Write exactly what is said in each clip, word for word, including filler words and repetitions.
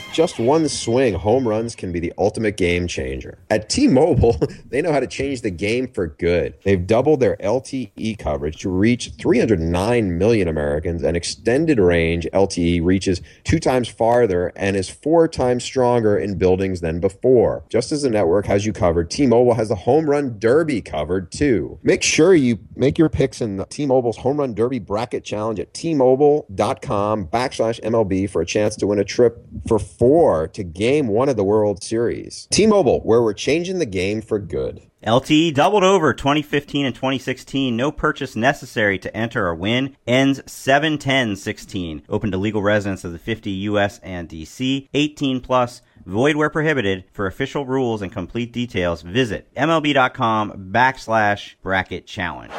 just one swing, home runs can be the ultimate game changer. At T-Mobile, they know how to change the game for good. They've doubled their L T E coverage to reach three hundred nine million Americans, and extended range L T E reaches two times farther and is four times stronger in buildings than before. Just as the network has you covered, T-Mobile has the Home Run Derby covered too. Make sure you make your picks in the T-Mobile's Home Run Derby Bracket Challenge at T-Mobile.com backslash MLB for a chance to win a trip for four to game one of the World Series. T-Mobile, where we're changing the game for good. L T E doubled over twenty fifteen and twenty sixteen. No purchase necessary to enter or win. Ends seven ten sixteen. Open to legal residents of the fifty U S and D C. eighteen plus. Void where prohibited. For official rules and complete details, visit MLB.com backslash bracket challenge.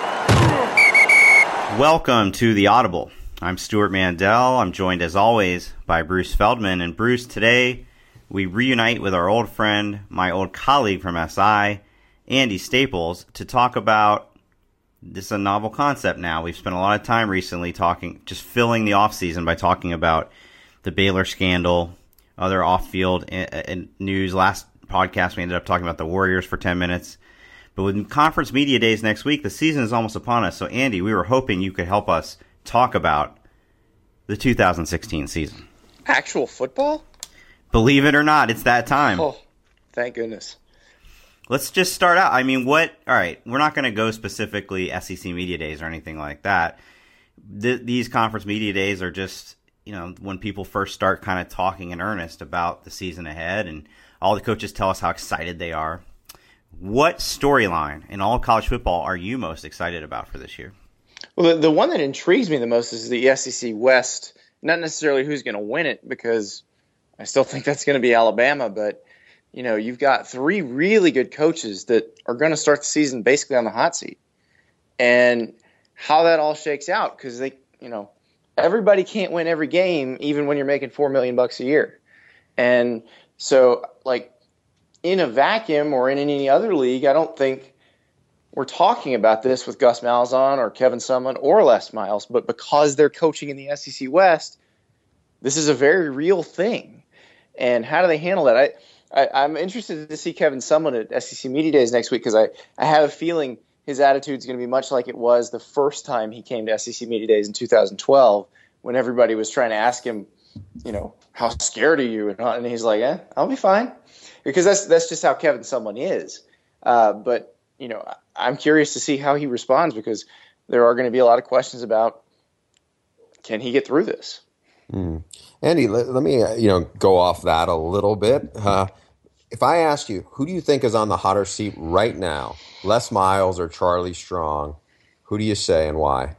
Welcome to The Audible. I'm Stuart Mandel. I'm joined as always by Bruce Feldman. And Bruce, today we reunite with our old friend, my old colleague from S I, Andy Staples, to talk about this is a novel concept now. We've spent a lot of time recently talking, just filling the off season by talking about the Baylor scandal, other off-field news. Last podcast, we ended up talking about the Warriors for ten minutes. But with conference media days next week, the season is almost upon us. So, Andy, we were hoping you could help us talk about the two thousand sixteen season. Actual football? Believe it or not, it's that time. Oh, thank goodness. Let's just start out. I mean, what? All right, we're not going to go specifically S E C Media Days or anything like that. Th- these conference media days are just, you know, when people first start kind of talking in earnest about the season ahead, and all the coaches tell us how excited they are. What storyline in all of college football are you most excited about for this year? Well, the, the one that intrigues me the most is the S E C West. Not necessarily who's going to win it, because I still think that's going to be Alabama, but you know, you've got three really good coaches that are going to start the season basically on the hot seat. And how that all shakes out, because they, you know, everybody can't win every game, even when you're making four million bucks a year. And so, like, in a vacuum or in any other league, I don't think we're talking about this with Gus Malzahn or Kevin Sumlin or Les Miles, but because they're coaching in the S E C West, this is a very real thing. And how do they handle that? I, I, I'm interested to see Kevin Sumlin at S E C Media Days next week, because I, I have a feeling his attitude is going to be much like it was the first time he came to S E C Media Days in two thousand twelve, when everybody was trying to ask him, you know, how scared are you? And, and he's like, eh, I'll be fine. Because that's that's just how Kevin Sumlin is. Uh, but, you know, I'm curious to see how he responds, because there are going to be a lot of questions about, can he get through this? Mm. Andy, let, let me uh, you know go off that a little bit. Uh, if I asked you, who do you think is on the hotter seat right now, Les Miles or Charlie Strong, who do you say and why?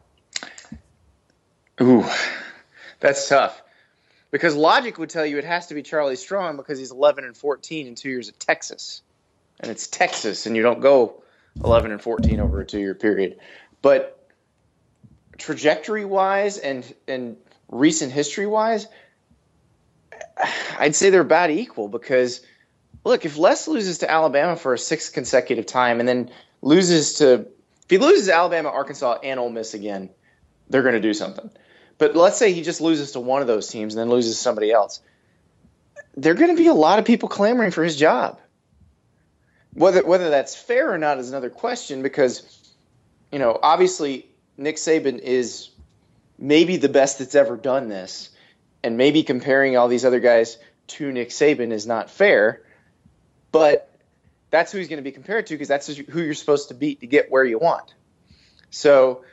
Ooh, that's tough. Because logic would tell you it has to be Charlie Strong, because he's eleven and fourteen in two years at Texas. And it's Texas, and you don't go eleven and fourteen over a two-year period. But trajectory-wise and and recent history-wise, I'd say they're about equal, because, look, if Les loses to Alabama for a sixth consecutive time and then loses to – if he loses to Alabama, Arkansas, and Ole Miss again, they're going to do something. But let's say he just loses to one of those teams and then loses to somebody else. There are going to be a lot of people clamoring for his job. Whether whether that's fair or not is another question, because, you know, obviously Nick Saban is maybe the best that's ever done this, and maybe comparing all these other guys to Nick Saban is not fair, but that's who he's going to be compared to, because that's who you're supposed to beat to get where you want. So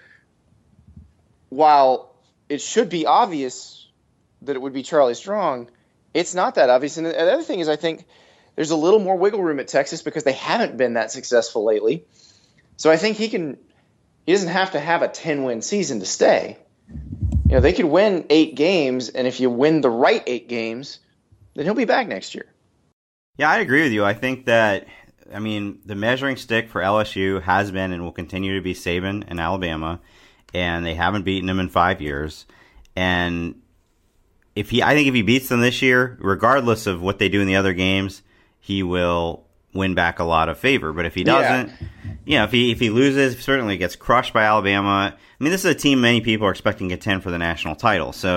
while it should be obvious that it would be Charlie Strong, it's not that obvious. And the other thing is, I think there's a little more wiggle room at Texas, because they haven't been that successful lately. So I think he can – he doesn't have to have a ten-win season to stay. You know, they could win eight games, and if you win the right eight games, then he'll be back next year. Yeah, I agree with you. I think that, I mean, the measuring stick for L S U has been and will continue to be Saban and Alabama, and they haven't beaten him in five years. And if he, I think if he beats them this year, regardless of what they do in the other games, he will win back a lot of favor. But if he doesn't, yeah. you know, if he if he loses, certainly gets crushed by Alabama. I mean, this is a team many people are expecting to contend for the national title. So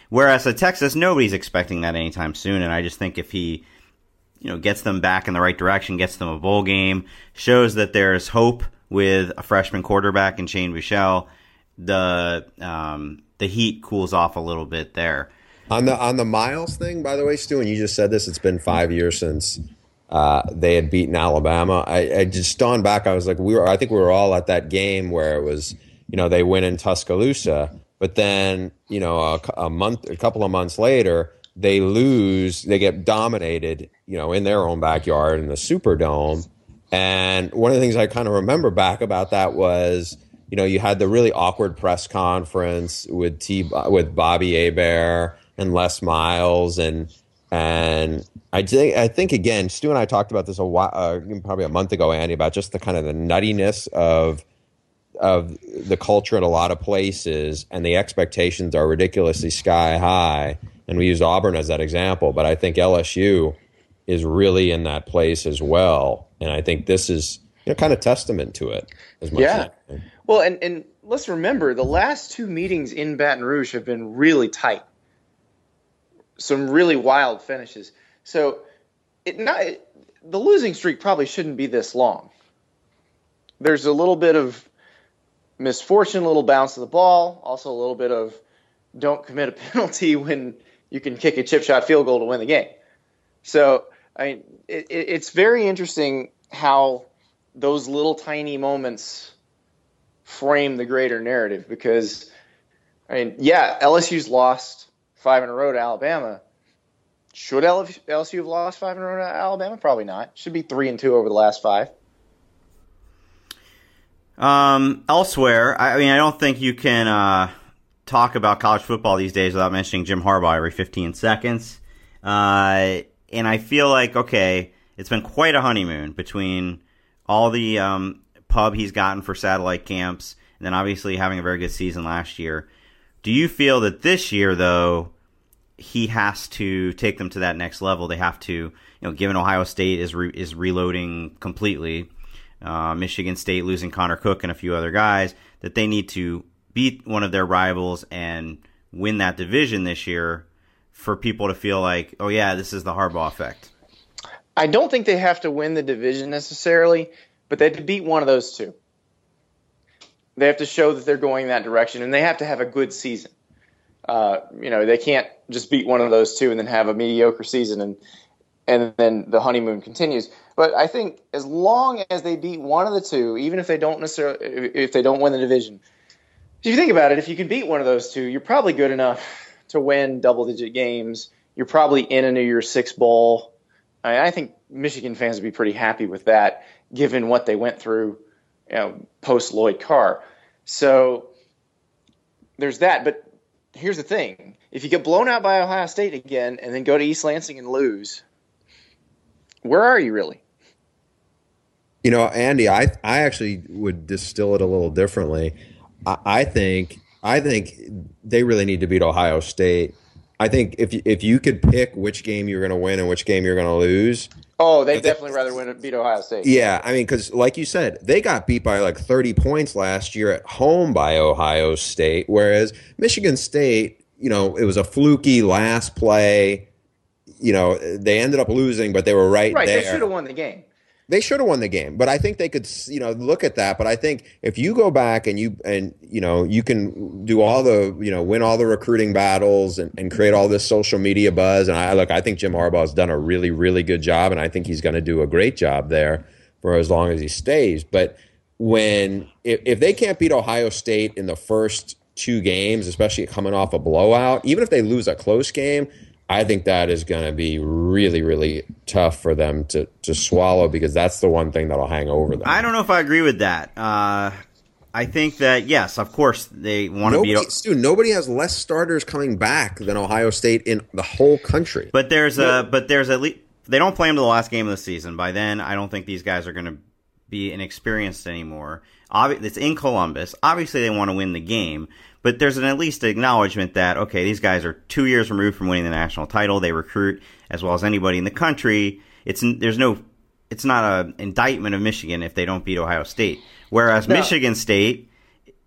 Whereas at Texas, nobody's expecting that anytime soon. And I just think if he, you know, gets them back in the right direction, gets them a bowl game, shows that there's hope with a freshman quarterback in Shane Buechele, the um, the heat cools off a little bit there. On the on the Miles thing, by the way, Stu, and you just said this, it's been five years since uh, they had beaten Alabama. I, I just dawned back. I was like, we were. I think we were all at that game where it was, you know, they win in Tuscaloosa, but then, you know, a, a month, a couple of months later, they lose. They get dominated, you know, in their own backyard in the Superdome. And one of the things I kind of remember back about that was, you know, you had the really awkward press conference with T with Bobby Hebert and Les Miles, and and I think I think again, Stu and I talked about this a while, uh, probably a month ago, Andy, about just the kind of the nuttiness of of the culture in a lot of places, and the expectations are ridiculously sky high. And we use Auburn as that example, but I think L S U is really in that place as well, and I think this is, you know, kind of testament to it. As much yeah. as Well, and, and let's remember, the last two meetings in Baton Rouge have been really tight. Some really wild finishes. So it not it, the losing streak probably shouldn't be this long. There's a little bit of misfortune, a little bounce of the ball, also a little bit of don't commit a penalty when you can kick a chip shot field goal to win the game. So I mean, it, it, it's very interesting how those little tiny moments frame the greater narrative, because, I mean, yeah, L S U's lost five in a row to Alabama. Should L S U have lost five in a row to Alabama? Probably not. Should be three and two over the last five. Um, elsewhere, I mean, I don't think you can uh, talk about college football these days without mentioning Jim Harbaugh every fifteen seconds. Uh, and I feel like, okay, it's been quite a honeymoon between all the um, pub he's gotten for satellite camps, and then obviously having a very good season last year. Do you feel that this year, though, he has to take them to that next level? They have to, you know, given Ohio State is re- is reloading completely, uh, Michigan State losing Connor Cook and a few other guys, that they need to beat one of their rivals and win that division this year for people to feel like, oh yeah, this is the Harbaugh effect? I don't think they have to win the division necessarily, but they have to beat one of those two. They have to show that they're going that direction, and they have to have a good season. Uh, you know, they can't just beat one of those two and then have a mediocre season, and and then the honeymoon continues. But I think as long as they beat one of the two, even if they don't necessarily, if they don't win the division, if you think about it, if you can beat one of those two, you're probably good enough to win double-digit games. You're probably in a New Year's Six bowl. I, mean, I think Michigan fans would be pretty happy with that, given what they went through, you know, post Lloyd Carr. So there's that. But here's the thing: if you get blown out by Ohio State again and then go to East Lansing and lose, where are you really? You know, Andy, I I actually would distill it a little differently. I, I think I think they really need to beat Ohio State. I think if if you could pick which game you're going to win and which game you're going to lose. Oh, they'd definitely rather win beat Ohio State. Yeah, I mean, because like you said, they got beat by like thirty points last year at home by Ohio State, whereas Michigan State, you know, it was a fluky last play. You know, they ended up losing, but they were right, right there. Right, they should have won the game. They should have won the game, but I think they could, you know, look at that. But I think if you go back and you and you know you can do all the, you know, win all the recruiting battles and, and create all this social media buzz. And I look, I think Jim Harbaugh has done a really, really good job, and I think he's going to do a great job there for as long as he stays. But when if, if they can't beat Ohio State in the first two games, especially coming off a blowout, even if they lose a close game, I think that is going to be really, really tough for them to, to swallow, because that's the one thing that'll hang over them. I don't know if I agree with that. Uh, I think that, yes, of course, they want to beat... Stu, nobody has less starters coming back than Ohio State in the whole country. But there's no. a, but there's at least... They don't play them to the last game of the season. By then, I don't think these guys are going to be inexperienced anymore. Obvi- it's in Columbus. Obviously, they want to win the game. But there's an at least acknowledgement that, okay, these guys are two years removed from winning the national title. They recruit as well as anybody in the country. It's there's no, it's not an indictment of Michigan if they don't beat Ohio State. Whereas no. Michigan State,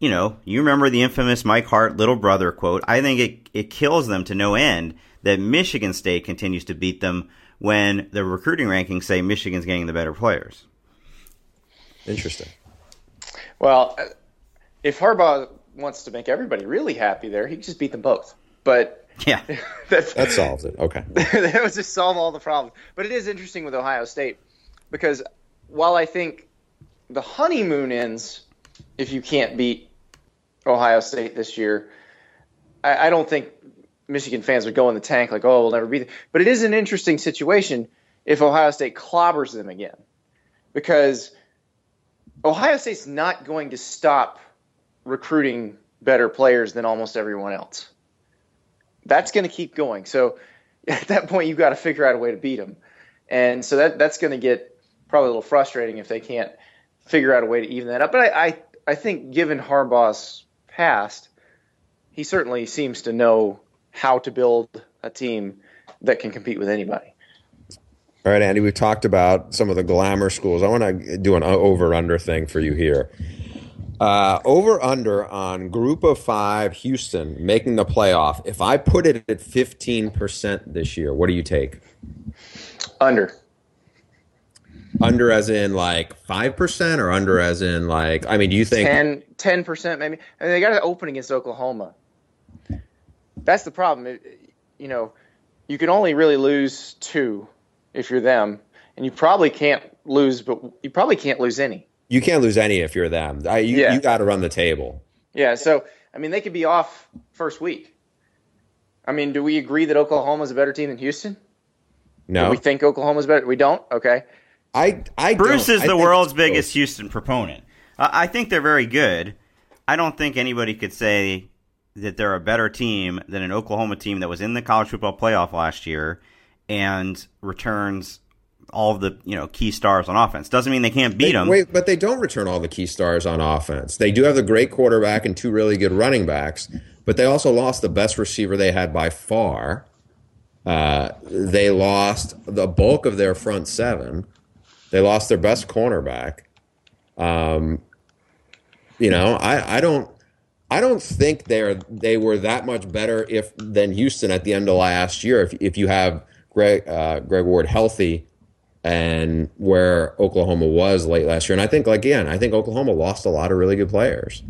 you know, you remember the infamous Mike Hart little brother quote. I think it, it kills them to no end that Michigan State continues to beat them when the recruiting rankings say Michigan's getting the better players. Interesting. Well, if Harbaugh wants to make everybody really happy there, he can just beat them both. But yeah, that's, that solves it. Okay. That would just solve all the problems. But it is interesting with Ohio State because while I think the honeymoon ends if you can't beat Ohio State this year, I, I don't think Michigan fans would go in the tank like, oh, we'll never beat them. But it is an interesting situation if Ohio State clobbers them again, because Ohio State's not going to stop recruiting better players than almost everyone else. That's going to keep going. So at that point, you've got to figure out a way to beat them. And so that that's going to get probably a little frustrating if they can't figure out a way to even that up. But I, I, I think given Harbaugh's past, he certainly seems to know how to build a team that can compete with anybody. All right, Andy, we've talked about some of the glamour schools. I want to do an over-under thing for you here. Uh, over-under on Group of Five Houston making the playoff. If I put it at fifteen percent this year, what do you take? Under. Under as in like five percent or under as in like, I mean, do you think? ten, ten percent maybe. I mean, they got to open against Oklahoma. That's the problem. It, you know, you can only really lose two if you're them, and you probably can't lose, but you probably can't lose any. You can't lose any if you're them. I, you yeah. you got to run the table. Yeah, so, I mean, they could be off first week. I mean, do we agree that Oklahoma's a better team than Houston? No. Do we think Oklahoma's better? We don't? Okay. I, I Bruce don't. is I the think world's it's biggest close. Houston proponent. Uh, I think they're very good. I don't think anybody could say that they're a better team than an Oklahoma team that was in the college football playoff last year and returns all of the you know key stars on offense. Doesn't mean they can't beat They, them. wait, but they don't return all the key stars on offense. They do have the great quarterback and two really good running backs, but they also lost the best receiver they had by far. Uh, they lost the bulk of their front seven. They lost their best cornerback. Um, you know, I, I don't, I don't think they're they were that much better if than Houston at the end of last year. If if you have Greg uh, Greg Ward healthy, and where Oklahoma was late last year, and I think again, I think Oklahoma lost a lot of really good players.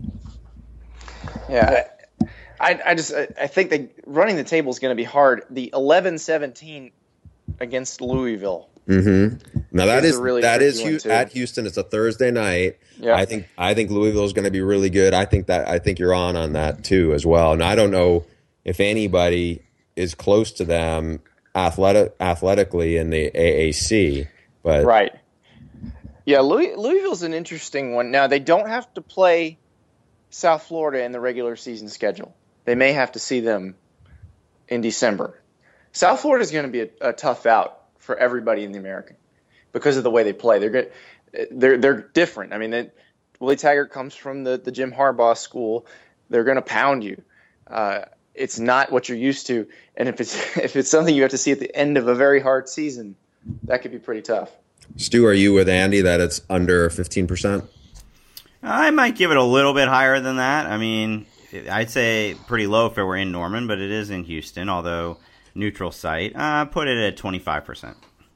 Yeah, I, I just I think that running the table is going to be hard. The eleven seventeen against Louisville. Mm-hmm. Now that is really that is Hu- at Houston. It's a Thursday night. Yeah. I think I think Louisville is going to be really good. I think that I think you're on on that too as well. And I don't know if anybody is close to them athletic athletically in the A A C, but Right. Yeah, Louis, Louisville's an interesting one. Now they don't have to play South Florida in the regular season schedule. They may have to see them in December. South Florida is going to be a, a tough out for everybody in the American because of the way they play. They're good. They're they're different. I mean, they, Willie Taggart comes from the, the Jim Harbaugh school. They're going to pound you. Uh, it's not what you're used to, and if it's if it's something you have to see at the end of a very hard season, that could be pretty tough. Stu, are you with Andy that it's under fifteen percent? I might give it a little bit higher than that. I mean, I'd say pretty low if it were in Norman, but it is in Houston, although neutral site. Uh, put it at twenty-five percent.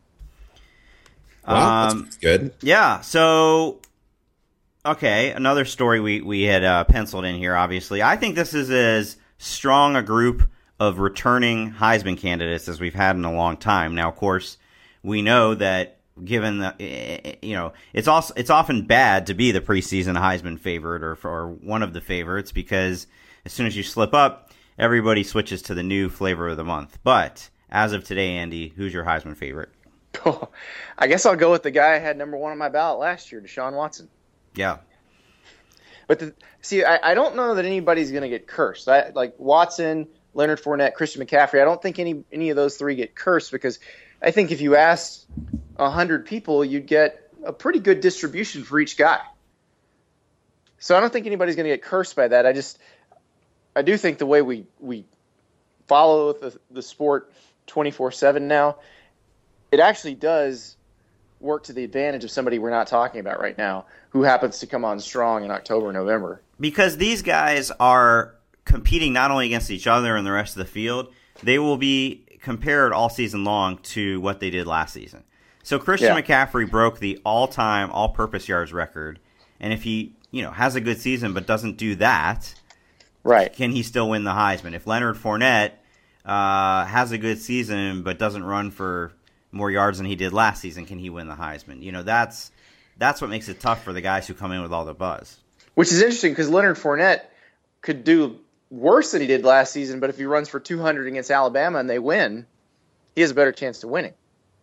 Wow, um, that's good. Yeah, so, okay, another story we, we had uh, penciled in here, obviously. I think this is as strong a group of returning Heisman candidates as we've had in a long time. Now, of course, we know that given the, you know, it's also it's often bad to be the preseason Heisman favorite or, or one of the favorites because as soon as you slip up, everybody switches to the new flavor of the month. But as of today, Andy, who's your Heisman favorite? I guess I'll go with the guy I had number one on my ballot last year, Deshaun Watson. Yeah. But the, see, I, I don't know that anybody's going to get cursed. I, like Watson, Leonard Fournette, Christian McCaffrey, I don't think any any of those three get cursed because I think if you asked one hundred people, you'd get a pretty good distribution for each guy. So I don't think anybody's going to get cursed by that. I just I do think the way we, we follow the, the sport twenty-four seven now, it actually does work to the advantage of somebody we're not talking about right now, who happens to come on strong in October, November. Because these guys are competing not only against each other and the rest of the field, they will be compared all season long to what they did last season. So Christian Yeah. McCaffrey broke the all-time all-purpose yards record, and if he, you know, has a good season but doesn't do that, Right. can he still win the Heisman? If Leonard Fournette uh, has a good season but doesn't run for more yards than he did last season, can he win the Heisman? You know, that's that's what makes it tough for the guys who come in with all the buzz. Which is interesting because Leonard Fournette could do worse than he did last season, but if he runs for two hundred against Alabama and they win, he has a better chance to winning.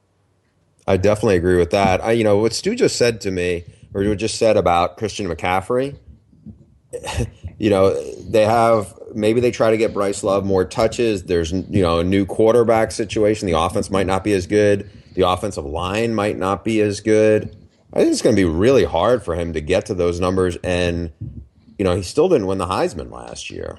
I definitely agree with that. I, you know, what Stu just said to me, or just said about Christian McCaffrey, you know, they have, maybe they try to get Bryce Love more touches. There's, you know, a new quarterback situation. The offense might not be as good. The offensive line might not be as good. I think it's going to be really hard for him to get to those numbers. And, you know, he still didn't win the Heisman last year.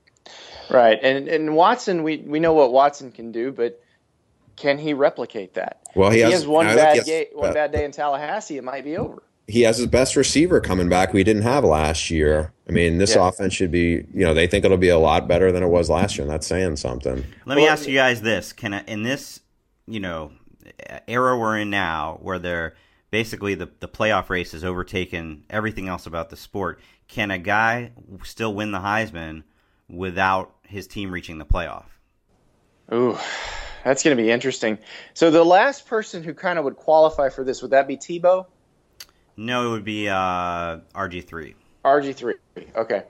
Right. And and Watson, we, we know what Watson can do, but can he replicate that? Well, he if has, he has one I bad look, ga- one uh, bad day in Tallahassee, it might be over. He has his best receiver coming back who he didn't have last year. I mean, this Yeah. offense should be, you know, they think it'll be a lot better than it was last year, and that's saying something. Let me Well, ask you guys this: Can I, in this, you know, era we're in now, where they're basically the the playoff race has overtaken everything else about the sport, can a guy still win the Heisman without his team reaching the playoff? Ooh, that's going to be interesting. So the last person who kind of would qualify for this, would that be Tebow? No, it would be uh, R G three. R G three. Okay.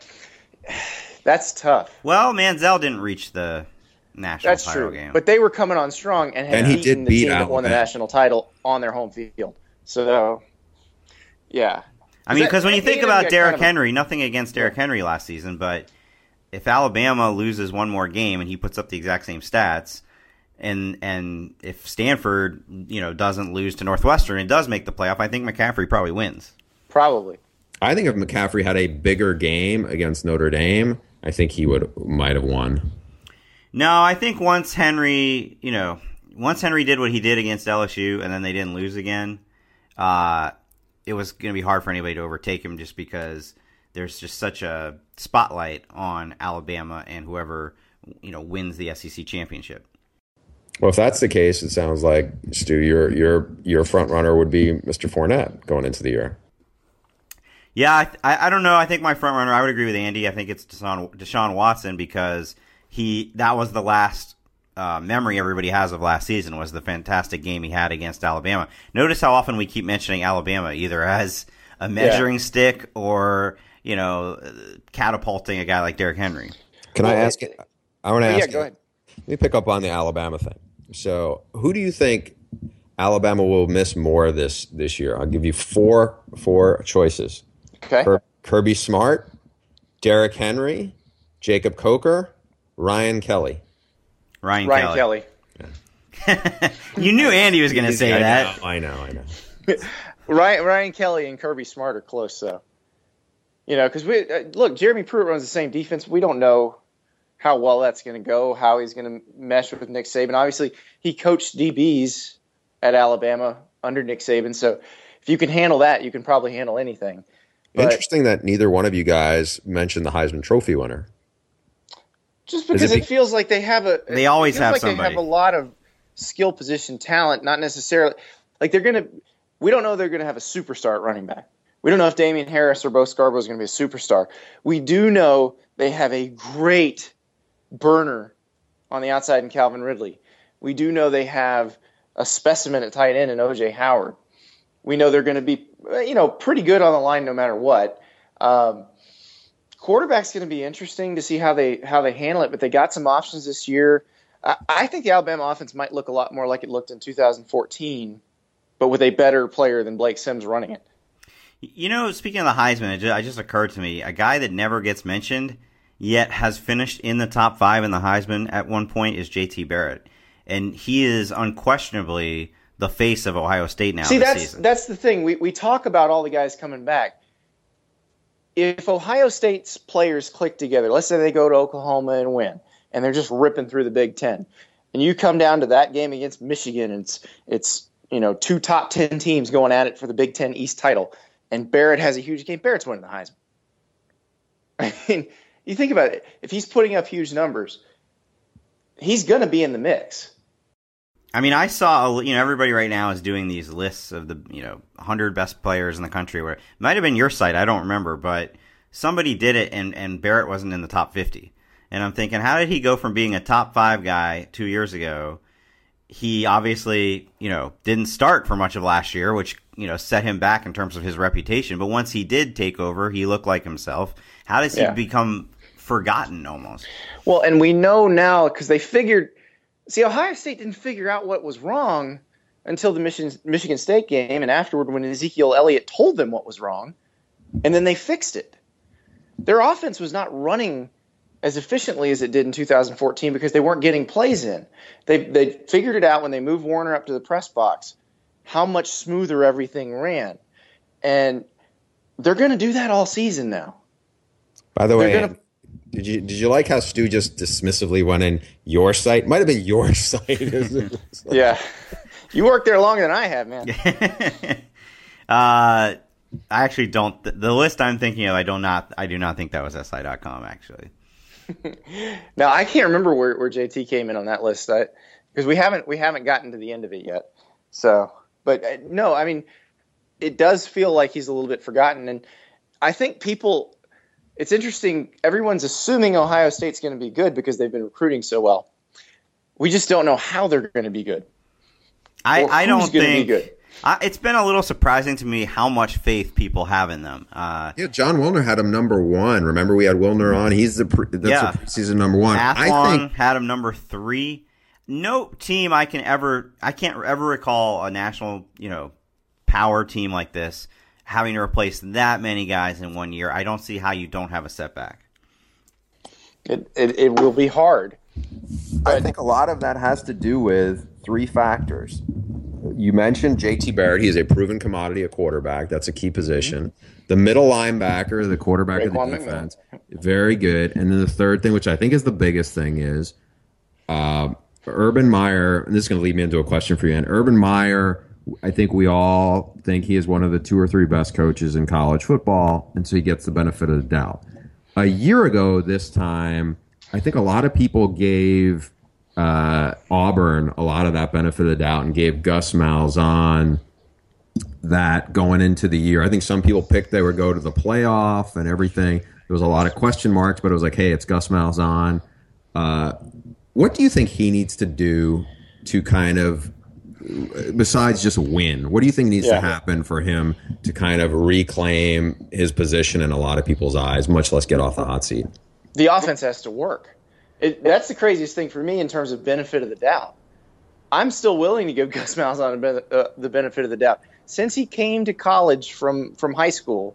That's tough. Well, Manziel didn't reach the national That's title true. game. But they were coming on strong and had And he beaten did the beat team that won the Alabama. national title on their home field. So, yeah. I mean, That- because when you that think game about got Derrick kind of a- Henry, nothing against Derrick Henry last season, but if Alabama loses one more game and he puts up the exact same stats, and and if Stanford, you know, doesn't lose to Northwestern and does make the playoff, I think McCaffrey probably wins. Probably. I think if McCaffrey had a bigger game against Notre Dame, I think he would might have won. No, I think once Henry, you know, once Henry did what he did against L S U and then they didn't lose again, uh, it was going to be hard for anybody to overtake him just because there's just such a spotlight on Alabama and whoever, you know, wins the S E C championship. Well, if that's the case, it sounds like, Stu, your your your front runner would be Mister Fournette going into the year. Yeah, I, I I don't know. I think my front runner, I would agree with Andy. I think it's Deshaun, Deshaun Watson because he that was the last uh, memory everybody has of last season was the fantastic game he had against Alabama. Notice how often we keep mentioning Alabama either as a measuring yeah. stick or, you know, catapulting a guy like Derrick Henry. Can well, I ask it? I want to ask Yeah, go ahead. Let me pick up on the Alabama thing. So, who do you think Alabama will miss more this this year? I'll give you four four choices. Okay. Kirby, Kirby Smart, Derrick Henry, Jacob Coker, Ryan Kelly. Ryan, Ryan Kelly. Kelly. You knew Andy was going to say I that. Know, I know, I know. Ryan, Ryan Kelly and Kirby Smart are close, though. You know, because we uh, look, Jeremy Pruitt runs the same defense. We don't know how well that's going to go, how he's going to mesh with Nick Saban. Obviously, he coached D Bs at Alabama under Nick Saban, so if you can handle that, you can probably handle anything. But Interesting that neither one of you guys mentioned the Heisman Trophy winner. just because it it, be- feels like they have a, They always it feels have like somebody. They have a lot of skill position talent, not necessarily like they're going to. We don't know they're going to have a superstar at running back. We don't know if Damian Harris or Bo Scarborough is going to be a superstar. We do know they have a great burner on the outside in Calvin Ridley. We do know they have a specimen at tight end in O J Howard. We know they're going to be, you know, pretty good on the line no matter what. Um, quarterback's going to be interesting to see how they how they handle it, but they got some options this year. I, I think the Alabama offense might look a lot more like it looked in two thousand fourteen, but with a better player than Blake Sims running it. You know, speaking of the Heisman, it just, it just occurred to me, a guy that never gets mentioned yet has finished in the top five in the Heisman at one point is J T Barrett. And he is unquestionably the face of Ohio State now See, this that's season. that's the thing. We we talk about all the guys coming back. If Ohio State's players click together, let's say they go to Oklahoma and win, and they're just ripping through the Big Ten, and you come down to that game against Michigan, and it's it's you know, two top ten teams going at it for the Big Ten East title, and Barrett has a huge game. Barrett's winning the Heisman. I mean, you think about it. If he's putting up huge numbers, he's going to be in the mix. I mean, I saw, you know, everybody right now is doing these lists of the, you know, one hundred best players in the country. Where it might have been your site, I don't remember, but somebody did it, and, and Barrett wasn't in the top fifty. And I'm thinking, how did he go from being a top five guy two years ago? He obviously, you know, didn't start for much of last year, which, you know, set him back in terms of his reputation. But once he did take over, he looked like himself. How does he yeah. become forgotten almost? Well, and we know now because they figured, see, Ohio State didn't figure out what was wrong until the Michigan, Michigan State game, and afterward when Ezekiel Elliott told them what was wrong, and then they fixed it. Their offense was not running as efficiently as it did in two thousand fourteen because they weren't getting plays in. They they figured it out when they moved Warner up to the press box, how much smoother everything ran. And they're going to do that all season now. By the way, gonna, did you did you like how Stu just dismissively went in your site? Might have been your site. Yeah. You worked there longer than I have, man. uh, I actually don't. The list I'm thinking of, I do not I do not think that was S I dot com, actually. Now I can't remember where, where J T came in on that list because we haven't we haven't gotten to the end of it yet. So, but uh, no, I mean, it does feel like he's a little bit forgotten, and I think people. It's interesting. Everyone's assuming Ohio State's going to be good because they've been recruiting so well. We just don't know how they're going to be good. I, I don't think. Be good. I, it's been a little surprising to me how much faith people have in them. Uh, yeah, John Wilner had him number one. Remember, we had Wilner on. He's the pre, that's yeah. the preseason number one. Athlon I think had him number three. No team I can ever, I can't ever recall a national, you know, power team like this having to replace that many guys in one year. I don't see how you don't have a setback. It it, it will be hard. I think a lot of that has to do with three factors. You mentioned J T Barrett. He is a proven commodity at quarterback. That's a key position. Mm-hmm. The middle linebacker, the quarterback of the defense, very good. And then the third thing, which I think is the biggest thing, is uh, Urban Meyer. And this is going to lead me into a question for you. And Urban Meyer, I think we all think he is one of the two or three best coaches in college football, and so he gets the benefit of the doubt. A year ago this time, I think a lot of people gave uh, Auburn a lot of that benefit of the doubt and gave Gus Malzahn that going into the year. I think some people picked they would go to the playoff and everything. There was a lot of question marks, but it was like, hey, it's Gus Malzahn. Uh, what do you think he needs to do to kind of, besides just win, what do you think needs yeah. to happen for him to kind of reclaim his position in a lot of people's eyes, much less get off the hot seat? The offense has to work. It, that's the craziest thing for me in terms of benefit of the doubt. I'm still willing to give Gus Malzahn uh, the benefit of the doubt. Since he came to college from, from high school,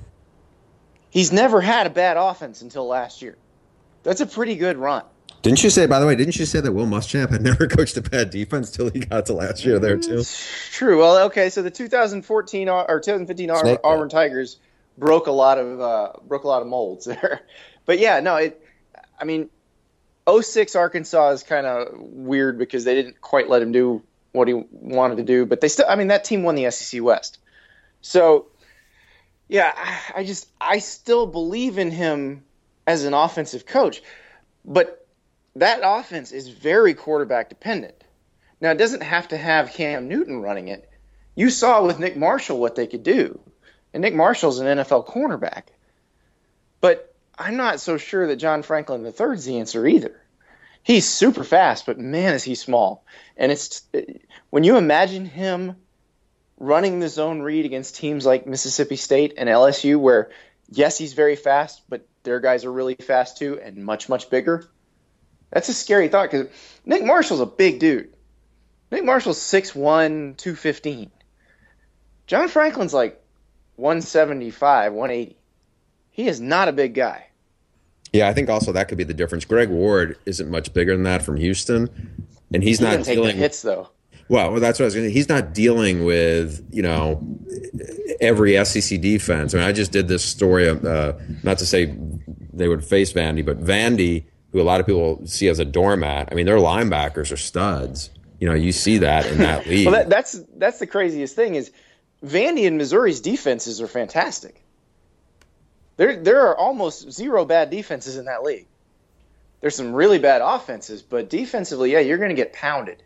he's never had a bad offense until last year. That's a pretty good run. Didn't you say, by the way, didn't you say that Will Muschamp had never coached a bad defense till he got to last year there, too? True. Well, okay, so the two thousand fourteen or twenty fifteen Snake Auburn ball. Tigers broke a lot of uh, broke a lot of molds there. But, yeah, no, it. I mean, oh six Arkansas is kind of weird because they didn't quite let him do what he wanted to do. But they still – I mean, that team won the S E C West. So, yeah, I, I just – I still believe in him as an offensive coach. But – that offense is very quarterback dependent. Now, it doesn't have to have Cam Newton running it. You saw with Nick Marshall what they could do. And Nick Marshall's an N F L cornerback. But I'm not so sure that John Franklin the third is the answer either. He's super fast, but man, is he small. And it's when you imagine him running the zone read against teams like Mississippi State and L S U, where, yes, he's very fast, but their guys are really fast too and much, much bigger. That's a scary thought because Nick Marshall's a big dude. Nick Marshall's six one, two fifteen. John Franklin's like one seventy-five, one eighty. He is not a big guy. Yeah, I think also that could be the difference. Greg Ward isn't much bigger than that from Houston, and he's he not didn't take dealing the hits though. Well, well, that's what I was going to say. He's not dealing with, you know, every S E C defense. I mean, I just did this story, of, uh, not to say they would face Vandy, but Vandy, who a lot of people see as a doormat, I mean, their linebackers are studs. You know, you see that in that league. Well, that, that's that's the craziest thing is Vandy and Missouri's defenses are fantastic. There there are almost zero bad defenses in that league. There's some really bad offenses, but defensively, yeah, you're going to get pounded.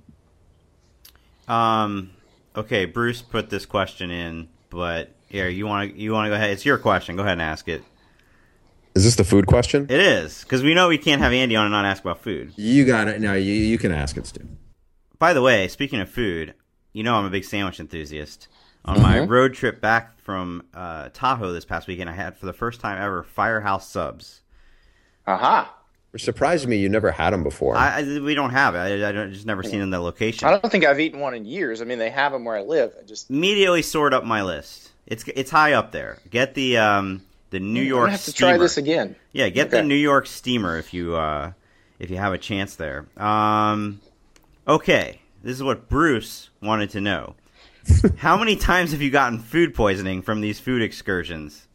Um. Okay, Bruce put this question in, but here you want to you want to go ahead. It's your question. Go ahead and ask it. Is this the food question? It is, because we know we can't have Andy on and not ask about food. You got it. No, you you can ask it, Stu. By the way, speaking of food, you know I'm a big sandwich enthusiast. On Mm-hmm. my road trip back from uh, Tahoe this past weekend, I had for the first time ever Firehouse subs. Aha. Which surprised me. You never had them before. I, I we don't have it. I, I don't, just never seen it in the location. I don't think I've eaten one in years. I mean, they have them where I live. I just Immediately sort up my list. It's it's high up there. Get the um the New I'm York. gonna have to steamer. try this again. Yeah, get Okay. the New York steamer if you uh if you have a chance there. Um, okay, this is what Bruce wanted to know. How many times have you gotten food poisoning from these food excursions?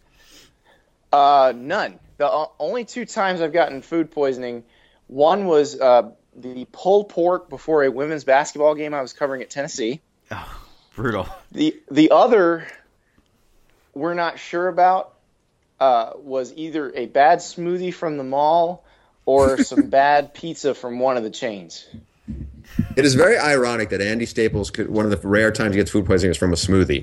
Uh, none. The o- only two times I've gotten food poisoning, one was uh, the pulled pork before a women's basketball game I was covering at Tennessee. Oh, brutal. The the other we're not sure about uh, was either a bad smoothie from the mall or some bad pizza from one of the chains. It is very ironic that Andy Staples could one of the rare times he gets food poisoning is from a smoothie.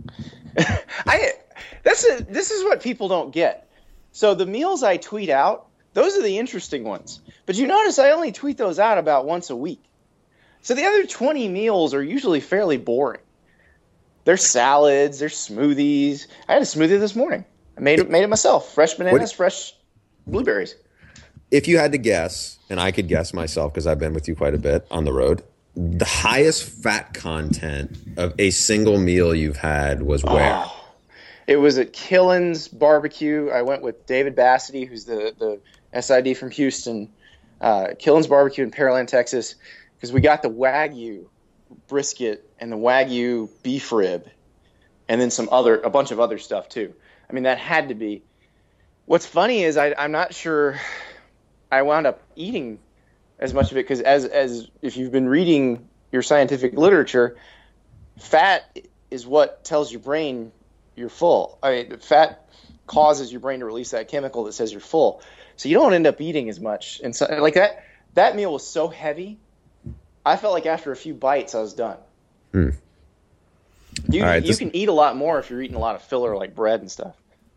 I that's a, this is what people don't get. So the meals I tweet out, those are the interesting ones. But you notice I only tweet those out about once a week. So the other twenty meals are usually fairly boring. They're salads, they're smoothies. I had a smoothie this morning. I made it made it myself. Fresh bananas, What- fresh blueberries. If you had to guess, and I could guess myself because I've been with you quite a bit on the road, the highest fat content of a single meal you've had was where? Oh, it was at Killen's Barbecue. I went with David Bassity, who's the, the S I D from Houston. Uh, Killen's Barbecue in Pearland, Texas, because we got the Wagyu brisket and the Wagyu beef rib, and then some other, a bunch of other stuff too. I mean, that had to be. What's funny is I, I'm not sure I wound up eating as much of it because as as if you've been reading your scientific literature, fat is what tells your brain you're full. I mean, fat causes your brain to release that chemical that says you're full. So you don't end up eating as much. And so, like that, that meal was so heavy. I felt like after a few bites, I was done. Hmm. You, All right, you this- can eat a lot more if you're eating a lot of filler like bread and stuff.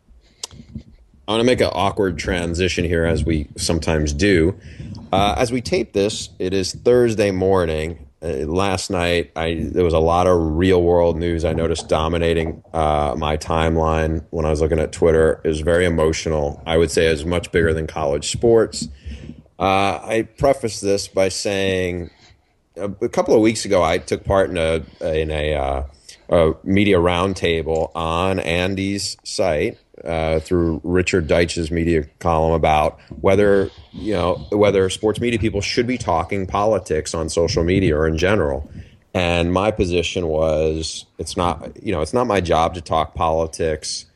I want to make an awkward transition here, as we sometimes do. Uh, as we tape this, it is Thursday morning. Uh, last night, I there was a lot of real-world news I noticed dominating uh, my timeline when I was looking at Twitter. It was very emotional. I would say it was much bigger than college sports. Uh, I preface this by saying a, a couple of weeks ago, I took part in a in a, uh, a media roundtable on Andy's site. Uh, through Richard Deitch's media column about whether you know whether sports media people should be talking politics on social media or in general. And my position was it's not you know it's not my job to talk politics.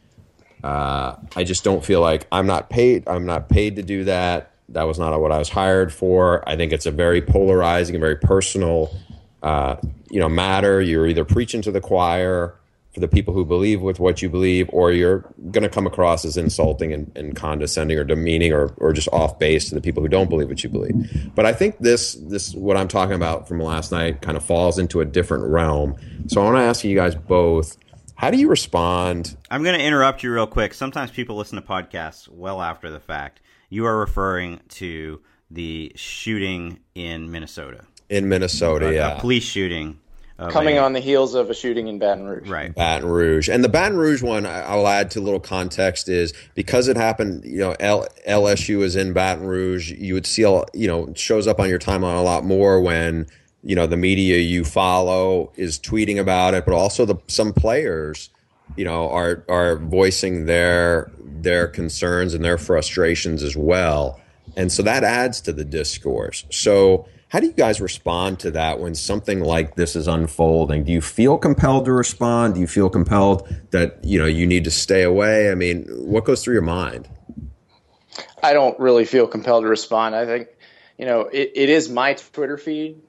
Uh, I just don't feel like I'm not paid. I'm not paid to do that. That was not what I was hired for. I think it's a very polarizing and very personal uh, you know matter. You're either preaching to the choir for the people who believe with what you believe, or you're going to come across as insulting and, and condescending or demeaning or, or just off base to the people who don't believe what you believe. But I think this, this what I'm talking about from last night kind of falls into a different realm. So I want to ask you guys both, how do you respond? I'm going to interrupt you real quick. Sometimes people listen to podcasts well after the fact. You are referring to the shooting in Minnesota. In Minnesota, a, yeah. A police shooting. of Coming a- on the heels of a shooting in Baton Rouge. Right. Baton Rouge. And the Baton Rouge one, I- I'll add to a little context, is because it happened, you know, L- LSU is in Baton Rouge, you would see, a- you know, it shows up on your timeline a lot more when, you know, the media you follow is tweeting about it, but also the some players, you know, are are voicing their their concerns and their frustrations as well. And so that adds to the discourse. So how do you guys respond to that when something like this is unfolding? Do you feel compelled to respond? Do you feel compelled that, you know, you need to stay away? I mean, what goes through your mind? I don't really feel compelled to respond. I think, you know, it, it is my Twitter feed.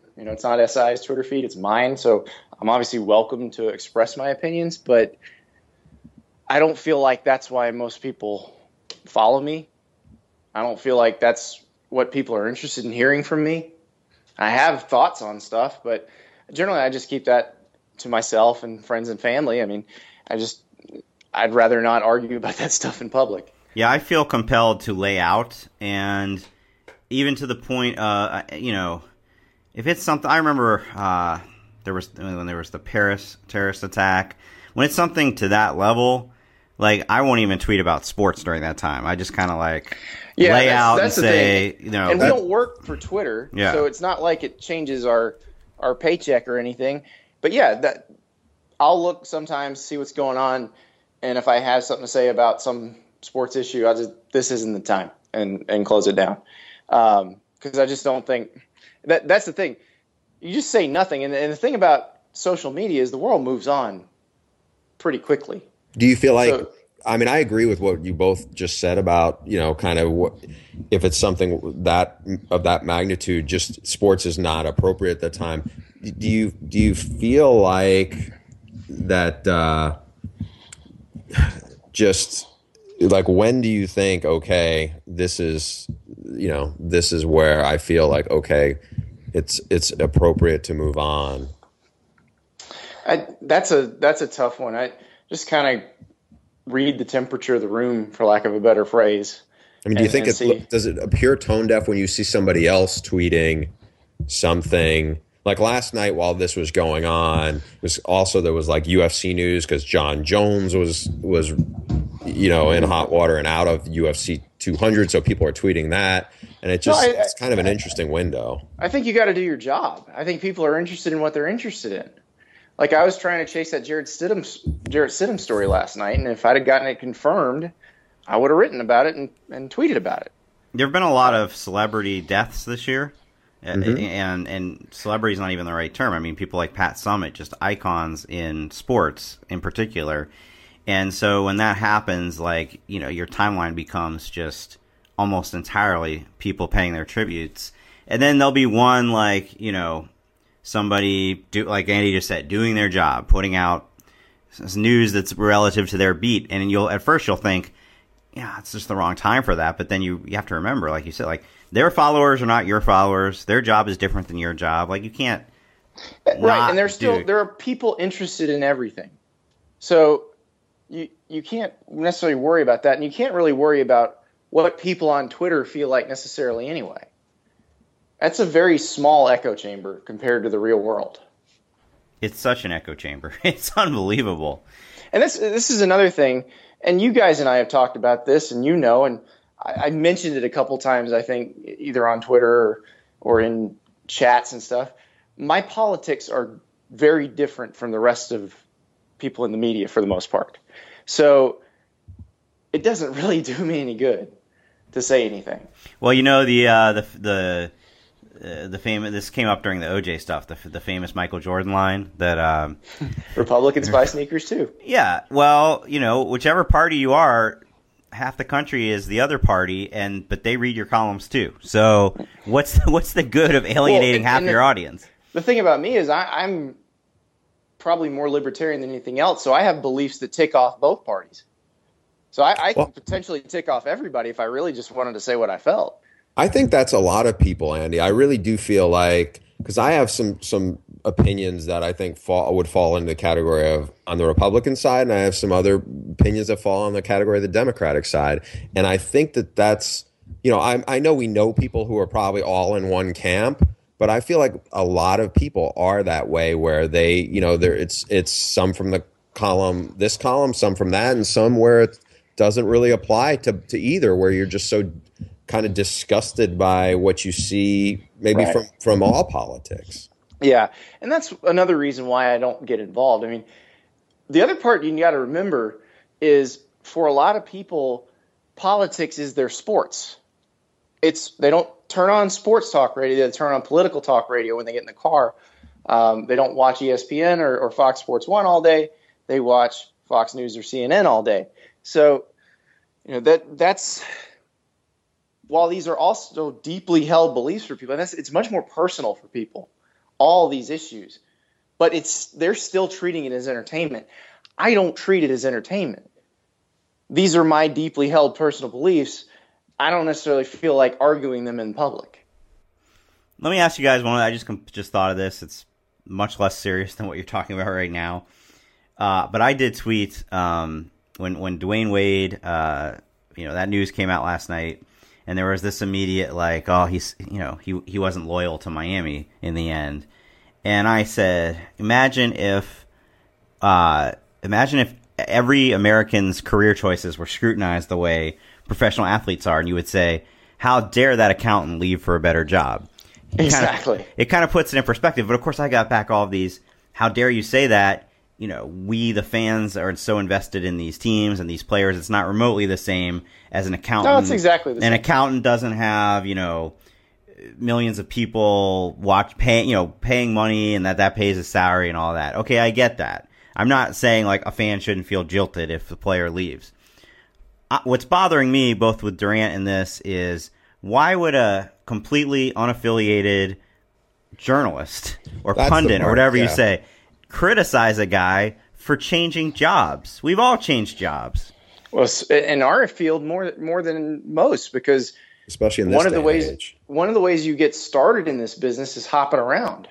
You know, it's not S I's Twitter feed, it's mine. So I'm obviously welcome to express my opinions, but I don't feel like that's why most people follow me. I don't feel like that's what people are interested in hearing from me. I have thoughts on stuff, but generally I just keep that to myself and friends and family. I mean, I just, I'd rather not argue about that stuff in public. Yeah, I feel compelled to lay out, and even to the point, uh, you know, if it's something, I remember uh, there was when there was the Paris terrorist attack. When it's something to that level, like I won't even tweet about sports during that time. I just kind of like yeah, lay that's, out that's and the say, thing. you know, and we that, don't work for Twitter, yeah. so it's not like it changes our our paycheck or anything. But yeah, that I'll look sometimes, see what's going on, and if I have something to say about some sports issue, I just this isn't the time, and and close it down. Um, because I just don't think that that's the thing. You just say nothing, and, and the thing about social media is the world moves on pretty quickly. Do you feel like? So, I mean, I agree with what you both just said about, you know, kind of what, if it's something that of that magnitude, just sports is not appropriate at the time. Do you do you feel like that? Uh, just like, when do you think, okay, this is, you know, this is where I feel like, okay, it's it's appropriate to move on? I, that's a that's a tough one. I just kind of read the temperature of the room, for lack of a better phrase. I mean, do you and, think and it see. does it appear tone deaf when you see somebody else tweeting something? Like last night while this was going on, it was also there was like U F C news because John Jones was was you know in hot water and out of U F C two hundred, so people are tweeting that, and it just No, I- it's kind of an interesting window. I think you got to do your job. I think people are interested in what they're interested in. Like I was trying to chase that Jared Stidham Jared Stidham story last night, and if I'd have gotten it confirmed, I would have written about it and, and tweeted about it. there have been a lot of celebrity deaths this year. Mm-hmm. And and celebrity is not even the right term. I mean, people like Pat Summitt, just icons in sports in particular. And so when that happens, like, you know, your timeline becomes just almost entirely people paying their tributes. And then there'll be one, like, you know, somebody, do, like Andy just said, doing their job, putting out news that's relative to their beat. And you'll, at first you'll think, yeah, it's just the wrong time for that. But then you, you have to remember, like you said, like, their followers are not your followers. Their job is different than your job. Like, you can't. Right, and there's still do- there are people interested in everything. So you you can't necessarily worry about that, and you can't really worry about what people on Twitter feel like necessarily anyway. That's a very small echo chamber compared to the real world. It's such an echo chamber. It's unbelievable. And this this is another thing, and you guys and I have talked about this, and you know, and I, I mentioned it a couple times, I think, either on Twitter or, or in chats and stuff. My politics are very different from the rest of people in the media for the most part. So it doesn't really do me any good to say anything. Well, you know, the uh, the the uh, the famous. This came up during the O J stuff. The the famous Michael Jordan line that. Um, Republicans buy sneakers too. Yeah. Well, you know, whichever party you are, half the country is the other party, and but they read your columns too. So what's what's the good of alienating Well, and- half and your the- audience? The thing about me is I, I'm probably more libertarian than anything else, so I have beliefs that tick off both parties. So I, I Well- could potentially tick off everybody if I really just wanted to say what I felt. I think that's a lot of people, Andy. I really do feel like, because I have some some opinions that I think fall, would fall into the category of on the Republican side, and I have some other opinions that fall on the category of the Democratic side. And I think that that's, you know, I, I know we know people who are probably all in one camp, but I feel like a lot of people are that way, where they, you know, there it's it's some from the column, this column, some from that, and some where it doesn't really apply to, to either, where you're just so kind of disgusted by what you see, maybe Right. from, from all politics. Yeah, and that's another reason why I don't get involved. I mean, the other part you got to remember is for a lot of people, politics is their sports. It's they don't turn on sports talk radio; they turn on political talk radio when they get in the car. Um, they don't watch E S P N or, or Fox Sports One all day. They watch Fox News or C N N all day. So, you know that that's. While these are also deeply held beliefs for people, and that's, it's much more personal for people. all these issues, but it's they're still treating it as entertainment. I don't treat it as entertainment. These are my deeply held personal beliefs. I don't necessarily feel like arguing them in public. Let me ask you guys one. I just just thought of this. It's much less serious than what you're talking about right now. Uh, but I did tweet um, when when Dwayne Wade, uh, you know, that news came out last night, and there was this immediate like, oh, he's you know he he wasn't loyal to Miami in the end, and I said, imagine if, uh, imagine if every American's career choices were scrutinized the way professional athletes are, and you would say, how dare that accountant leave for a better job? It exactly. Kind of, it kind of puts it in perspective. But of course, I got back all of these. How dare you say that? You know, we, the fans, are so invested in these teams and these players. It's not remotely the same as an accountant. No, it's exactly the same. An accountant doesn't have, you know, millions of people watch, paying, you know, paying money, and that that pays his salary and all that. Okay, I get that. I'm not saying like a fan shouldn't feel jilted if the player leaves. Uh, what's bothering me, both with Durant and this, is why would a completely unaffiliated journalist or That's pundit part, or whatever yeah. you say criticize a guy for changing jobs? We've all changed jobs. Well, in our field, more more than most, because especially in this one of the day and ways age. one of the ways you get started in this business is hopping around,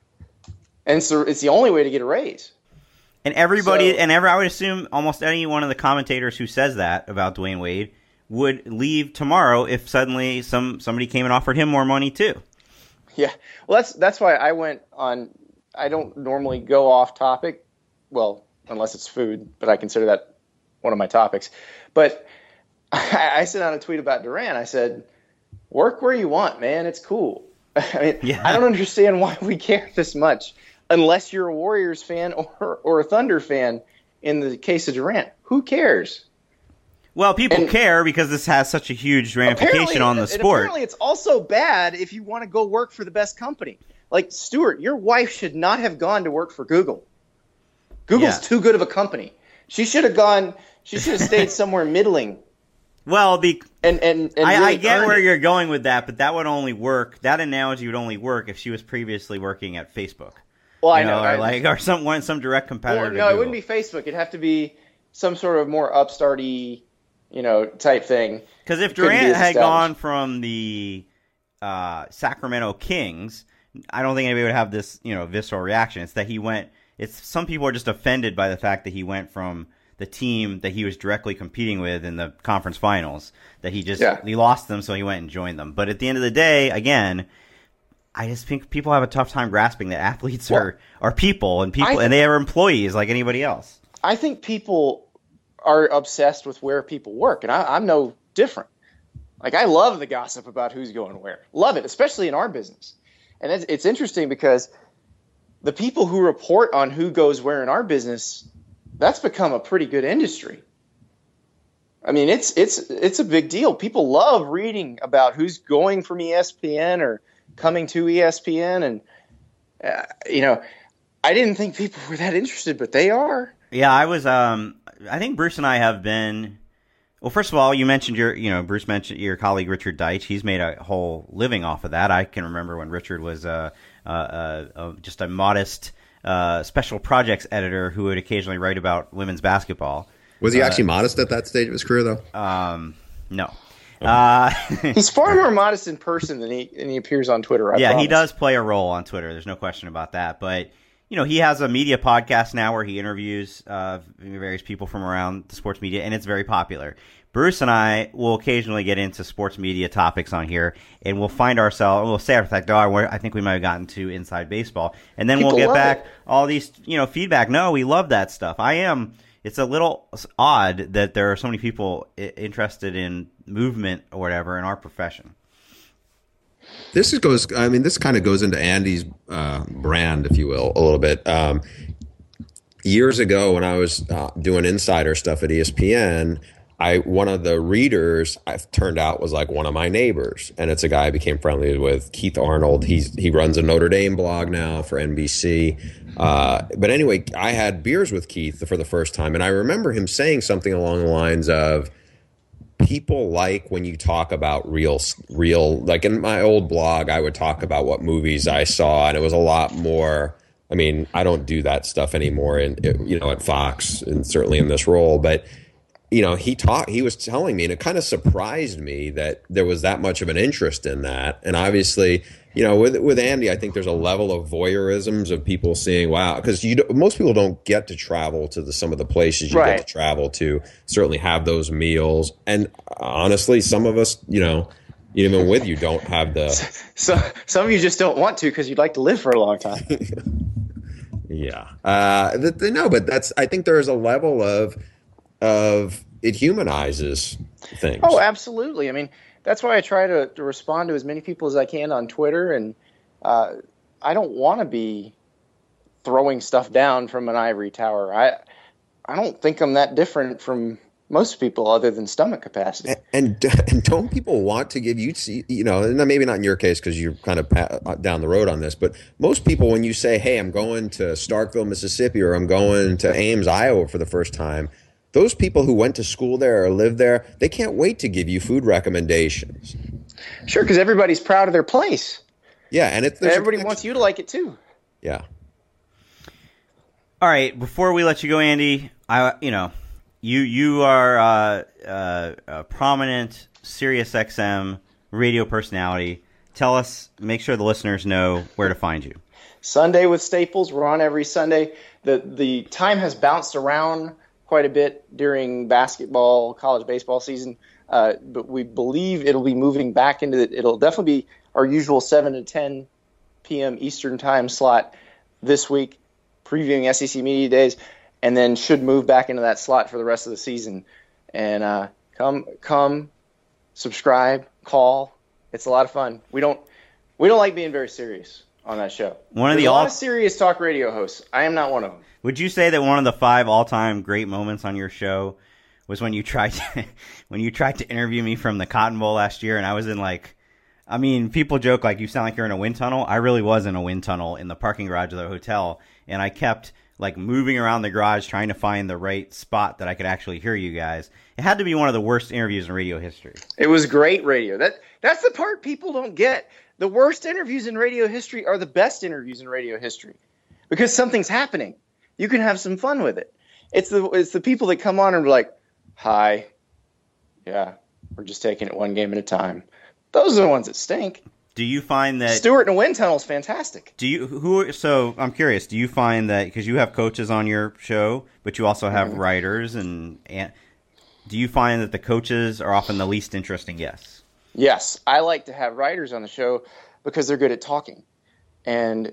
and so it's the only way to get a raise. And everybody, So- and ever, I would assume almost any one of the commentators who says that about Dwayne Wade would leave tomorrow if suddenly some somebody came and offered him more money too. Yeah, well, that's that's why I went on. I don't normally go off topic, well, unless it's food, but I consider that one of my topics. But I, I sent out a tweet about Durant. I said, "Work where you want, man. It's cool." I mean, Yeah. I don't understand why we care this much, unless you're a Warriors fan or or a Thunder fan. In the case of Durant, who cares? Well, people And- care because this has such a huge ramification Apparently- on the and sport. Apparently, it's also bad if you want to go work for the best company. Like, Stuart, your wife should not have gone to work for Google. Google's Yeah. too good of a company. She should have gone. She should have stayed somewhere middling. Well, be, And and, and I, really I get earned where it. you're going with that, but that would only work. That analogy would only work if she was previously working at Facebook. Well, I You know, or I- like or some one some direct competitor. Well, to no, it Google. wouldn't be Facebook. It'd have to be some sort of more upstarty, you know, type thing. Because if It couldn't be Durant as had gone established. from the uh, Sacramento Kings, I don't think anybody would have this, you know, visceral reaction. It's that he went. It's some people are just offended by the fact that he went from the team that he was directly competing with in the conference finals. That he just Yeah. he lost them, so he went and joined them. But at the end of the day, again, I just think people have a tough time grasping that athletes Well, are are people and people I- and they are employees like anybody else. I think people are obsessed with where people work, and I, I'm no different. Like, I love the gossip about who's going where. Love it, especially in our business. And it's, it's interesting because the people who report on who goes where in our business, that's become a pretty good industry. I mean, it's it's it's a big deal. People love reading about who's going from E S P N or coming to E S P N, and uh, you know, I didn't think people were that interested, but they are. Yeah, I was. Um, I think Bruce and I have been. Well, first of all, you mentioned your, you know, Bruce mentioned your colleague Richard Deitch. He's made a whole living off of that. I can remember when Richard was uh, uh, uh, uh, just a modest uh, special projects editor who would occasionally write about women's basketball. Was he Uh, actually modest at that stage of his career, though? Um, no. Uh, He's far more modest in person than he than he appears on Twitter. I yeah, he promise. does play a role on Twitter. There's no question about that. But, you know, he has a media podcast now where he interviews uh, various people from around the sports media, and it's very popular. Bruce and I will occasionally get into sports media topics on here, and we'll find ourselves, we'll say our fact, oh, we're- I think we might have gotten to inside baseball. And then People we'll get love back it. all these, you know, feedback. No, we love that stuff. I am. It's a little odd that there are so many people I- interested in movement or whatever in our profession. This is goes. I mean, this kind of goes into Andy's uh, brand, if you will, a little bit. Um, years ago, when I was uh, doing insider stuff at E S P N, I one of the readers I turned out was like one of my neighbors, and it's a guy I became friendly with, Keith Arnold. He's he runs a Notre Dame blog now for N B C. Uh, but anyway, I had beers with Keith for the first time, and I remember him saying something along the lines of, people like when you talk about real, real, like in my old blog, I would talk about what movies I saw, and it was a lot more. I mean, I don't do that stuff anymore, and you know, at Fox, and certainly in this role, but. You know, he taught, he was telling me, and it kind of surprised me that there was that much of an interest in that. And obviously, you know, with with Andy, I think there's a level of voyeurisms of people seeing, wow, because you most people don't get to travel to the, some of the places you right. get to travel to, certainly have those meals. And honestly, some of us, you know, even with you, don't have the. So some of you just don't want to because you'd like to live for a long time. yeah, uh, the, the, no, but that's. I think there is a level of. of it humanizes things. Oh, absolutely. I mean, that's why I try to, to respond to as many people as I can on Twitter. And uh, I don't want to be throwing stuff down from an ivory tower. I I don't think I'm that different from most people other than stomach capacity. And, and, and don't people want to give you, you know, and maybe not in your case because you're kind of down the road on this, but most people when you say, hey, I'm going to Starkville, Mississippi, or I'm going to Ames, Iowa for the first time, those people who went to school there or live there, they can't wait to give you food recommendations. Sure, because everybody's proud of their place. Yeah, and it, everybody wants you to like it too. Yeah. All right, before we let you go, Andy, I you know, you you are uh, uh, a prominent Sirius X M radio personality. Tell us, make sure the listeners know where to find you. Sunday with Staples. We're on every Sunday. The the time has bounced around quite a bit during basketball, college baseball season, uh, but we believe it'll be moving back into the, it'll definitely be our usual seven to ten p.m. Eastern time slot this week, previewing S E C Media Days, and then should move back into that slot for the rest of the season. And uh, come, come, subscribe, call. It's a lot of fun. We don't we don't like being very serious on that show. One of There's the a lot all- of serious talk radio hosts. I am not one of them. Would you say that one of the five all-time great moments on your show was when you tried to, when you tried to interview me from the Cotton Bowl last year, and I was in like, I mean, people joke like you sound like you're in a wind tunnel. I really was in a wind tunnel in the parking garage of the hotel, and I kept like moving around the garage trying to find the right spot that I could actually hear you guys. It had to be one of the worst interviews in radio history. It was great radio. That that's the part people don't get. The worst interviews in radio history are the best interviews in radio history because something's happening. You can have some fun with it. It's the it's the people that come on and be like, hi, yeah, we're just taking it one game at a time. Those are the ones that stink. Do you find that Stewart in a wind tunnel is fantastic? Do you who? So I'm curious. Do you find that because you have coaches on your show, but you also have mm-hmm. writers, and, and do you find that the coaches are often the least interesting guests? Yes, I like to have writers on the show because they're good at talking, and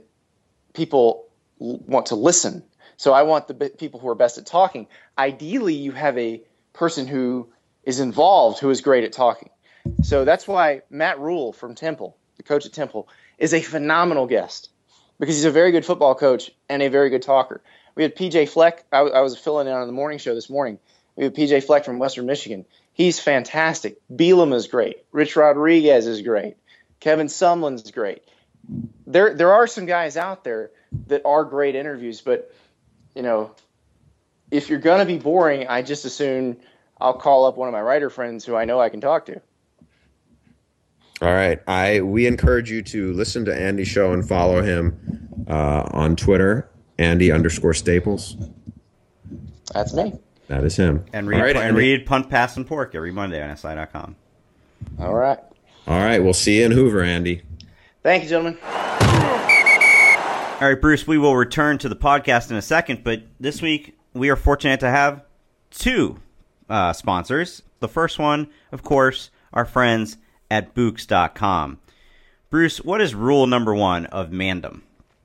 people want to listen. So I want the people who are best at talking. Ideally, you have a person who is involved who is great at talking. So that's why Matt Rule from Temple, the coach at Temple, is a phenomenal guest because he's a very good football coach and a very good talker. We had P J Fleck. I, I was filling in on the morning show this morning. We had P J Fleck from Western Michigan. He's fantastic. Bielema is great. Rich Rodriguez is great. Kevin Sumlin's great. There, there are some guys out there that are great interviews, but you know, if you're going to be boring, I just assume I'll call up one of my writer friends who I know I can talk to. All right. I we encourage you to listen to Andy's show and follow him uh, on Twitter, Andy underscore Staples. That's me. That is him. And read, right, and read Punt, Pass, and Pork every Monday on S I dot com. All right. All right. We'll see you in Hoover, Andy. Thank you, gentlemen. All right, Bruce, we will return to the podcast in a second, but this week we are fortunate to have two uh, sponsors. The first one, of course, our friends at Books dot com. Bruce, what is rule number one of Mandem?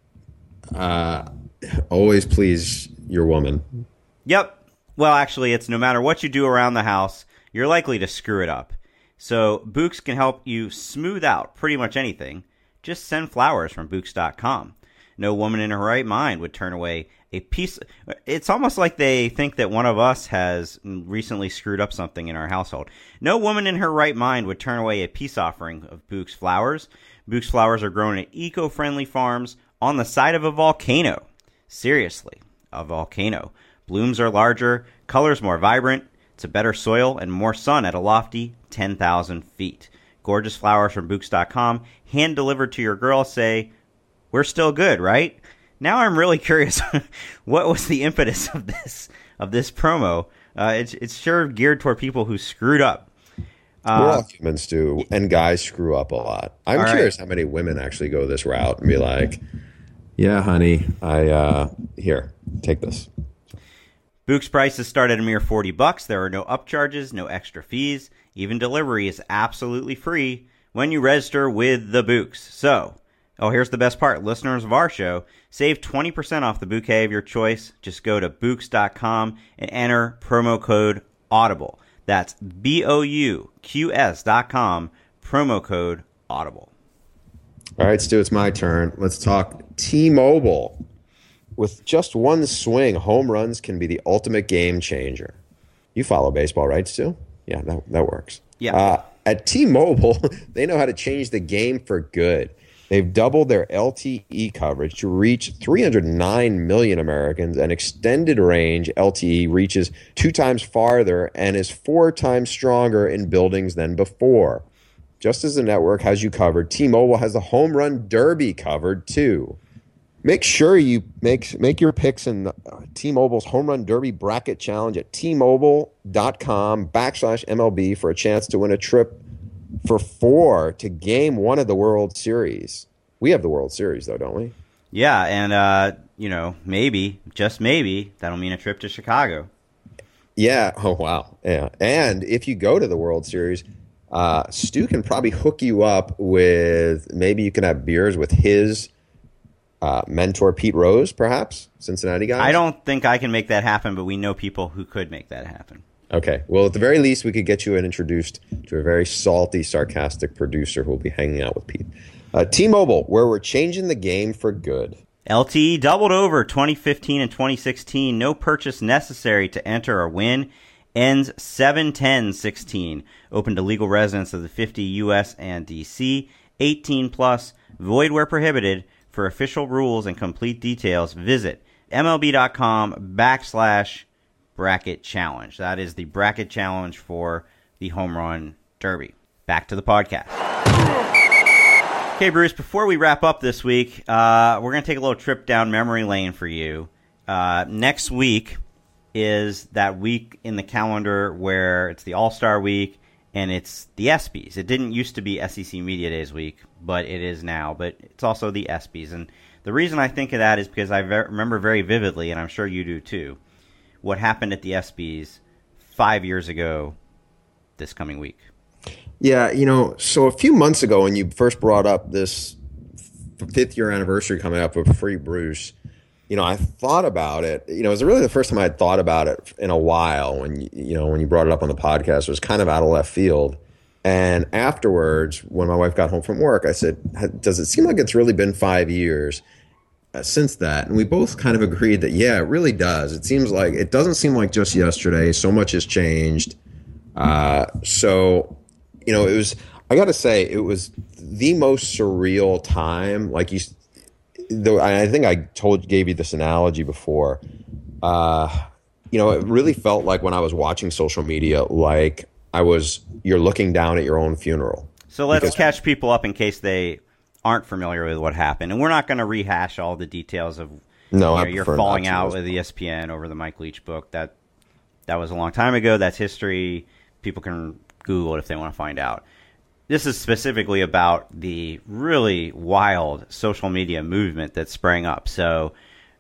Uh, always please your woman. Yep. Well, actually, it's no matter what you do around the house, you're likely to screw it up. So Books can help you smooth out pretty much anything. Just send flowers from Books dot com. No woman in her right mind would turn away a piece. It's almost like they think that one of us has recently screwed up something in our household. No woman in her right mind would turn away a peace offering of Books flowers. Books flowers are grown at eco-friendly farms on the side of a volcano. Seriously, a volcano. Blooms are larger, colors more vibrant. to better soil and more sun at a lofty ten thousand feet. Gorgeous flowers from Books dot com, hand delivered to your girl. Say, we're still good, right? Now I'm really curious. What was the impetus of this of this promo? Uh, it's it's sure geared toward people who screwed up. Uh, We're all humans do, and guys screw up a lot. I'm curious right. how many women actually go this route and be like, "Yeah, honey, I uh, here, take this." Books prices start at a mere forty bucks. There are no upcharges, no extra fees. Even delivery is absolutely free when you register with the Books. So, oh, here's the best part. Listeners of our show, save twenty percent off the bouquet of your choice. Just go to Books dot com and enter promo code AUDIBLE. That's B O U Q S dot com, promo code AUDIBLE. All right, Stu, it's my turn. Let's talk T-Mobile. With just one swing, home runs can be the ultimate game changer. You follow baseball, right, Stu? Yeah, that, that works. Yeah. Uh, at T-Mobile, they know how to change the game for good. They've doubled their L T E coverage to reach three hundred nine million Americans, and extended range L T E reaches two times farther and is four times stronger in buildings than before. Just as the network has you covered, T-Mobile has the Home Run Derby covered too. Make sure you make make your picks in the, uh, T-Mobile's Home Run Derby Bracket Challenge at T-Mobile.com backslash MLB for a chance to win a trip for four to game one of the World Series. We have the World Series, though, don't we? Yeah, and, uh, you know, maybe, just maybe, that'll mean a trip to Chicago. Yeah. Oh, wow. Yeah. And if you go to the World Series, uh, Stu can probably hook you up with, maybe you can have beers with his uh, mentor, Pete Rose, perhaps, Cincinnati guys. I don't think I can make that happen, but we know people who could make that happen. Okay. Well, at the very least, we could get you introduced to a very salty, sarcastic producer who will be hanging out with Pete. Uh, T-Mobile, where we're changing the game for good. L T E doubled over twenty fifteen and twenty sixteen. No purchase necessary to enter or win. Ends seven ten sixteen. Open to legal residents of the fifty U S and D C. eighteen plus. Void where prohibited. For official rules and complete details, visit MLB.com backslash bracket challenge. That is the bracket challenge for the Home Run Derby. Back to the podcast. Okay, Bruce, before we wrap up this week, uh, we're going to take a little trip down memory lane for you. Uh, next week is that week in the calendar where it's the All-Star Week and it's the ESPYs. It didn't used to be S E C Media Days week, but it is now. But it's also the ESPYs. And the reason I think of that is because I ver- remember very vividly, and I'm sure you do too, what happened at the ESPYs five years ago this coming week. Yeah, you know, so a few months ago when you first brought up this fifth year anniversary coming up with Free Bruce, you know, I thought about it. You know, it was really the first time I had thought about it in a while when, you, you know, when you brought it up on the podcast. It was kind of out of left field. And afterwards, when my wife got home from work, I said, does it seem like it's really been five years uh, since that? And we both kind of agreed that, yeah, it really does. It seems like it doesn't seem like just yesterday. So much has changed. Uh, so, you know, it was, I got to say, it was the most surreal time. Like you, though, I think I told, gave you this analogy before. Uh, you know, it really felt like when I was watching social media, like I was, you're looking down at your own funeral. So let's because, catch people up in case they aren't familiar with what happened. And we're not going to rehash all the details of no, you know, I your prefer falling not to. out with E S P N over the Mike Leach book. That that was a long time ago. That's history. People can Google it if they want to find out. This is specifically about the really wild social media movement that sprang up. So,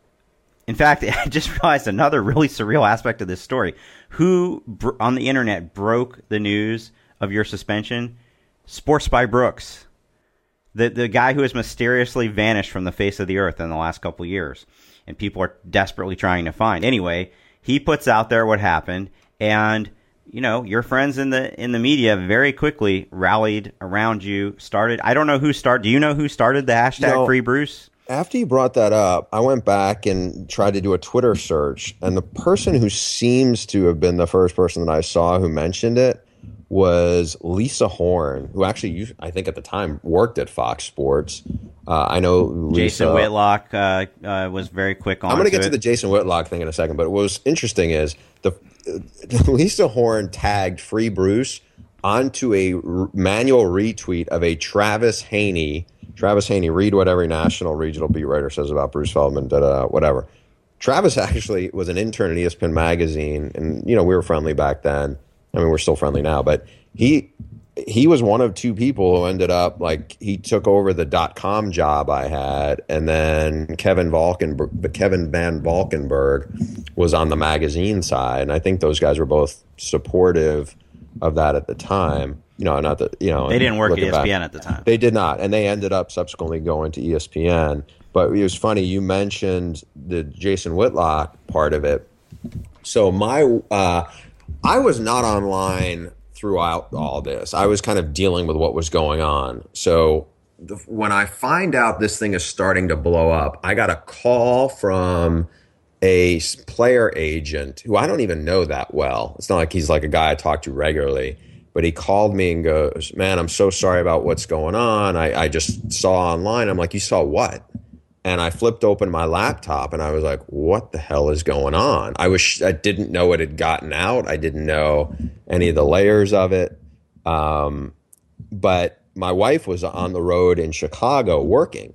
in fact, I just realized another really surreal aspect of this story. Who br- on the internet broke the news of your suspension? Sports by Brooks, the the guy who has mysteriously vanished from the face of the earth in the last couple of years, and people are desperately trying to find. Anyway, he puts out there what happened, and you know, your friends in the in the media very quickly rallied around you. Started. I don't know who started. Do you know who started the hashtag No. Free Bruce? After you brought that up, I went back and tried to do a Twitter search, and the person who seems to have been the first person that I saw who mentioned it was Lisa Horn, who actually, used, I think at the time, worked at Fox Sports. Uh, I know Lisa, Jason Whitlock uh, uh, was very quick on. I'm going to get it. to the Jason Whitlock thing in a second, but what was interesting is the Lisa Horn tagged Free Bruce onto a r- manual retweet of a Travis Haney. Travis Haney, read what every national regional beat writer says about Bruce Feldman, da, da, whatever. Travis actually was an intern at E S P N magazine, and you know we were friendly back then. I mean, we're still friendly now, but he he was one of two people who ended up like he took over the dot com job I had, and then Kevin Valkenberg, Kevin Van Valkenburg was on the magazine side, and I think those guys were both supportive of that at the time. You know, not that you know they didn't work at E S P N back, at the time. They did not, and they ended up subsequently going to E S P N. But it was funny you mentioned the Jason Whitlock part of it. So my uh, I was not online throughout all this. I was kind of dealing with what was going on. So the, when I find out this thing is starting to blow up, I got a call from a player agent who I don't even know that well. It's not like he's like a guy I talk to regularly, but he called me and goes, man, I'm so sorry about what's going on. I, I just saw online. I'm like, you saw what? And I flipped open my laptop and I was like, what the hell is going on? I was, I didn't know it had gotten out. I didn't know any of the layers of it. Um, but my wife was on the road in Chicago working,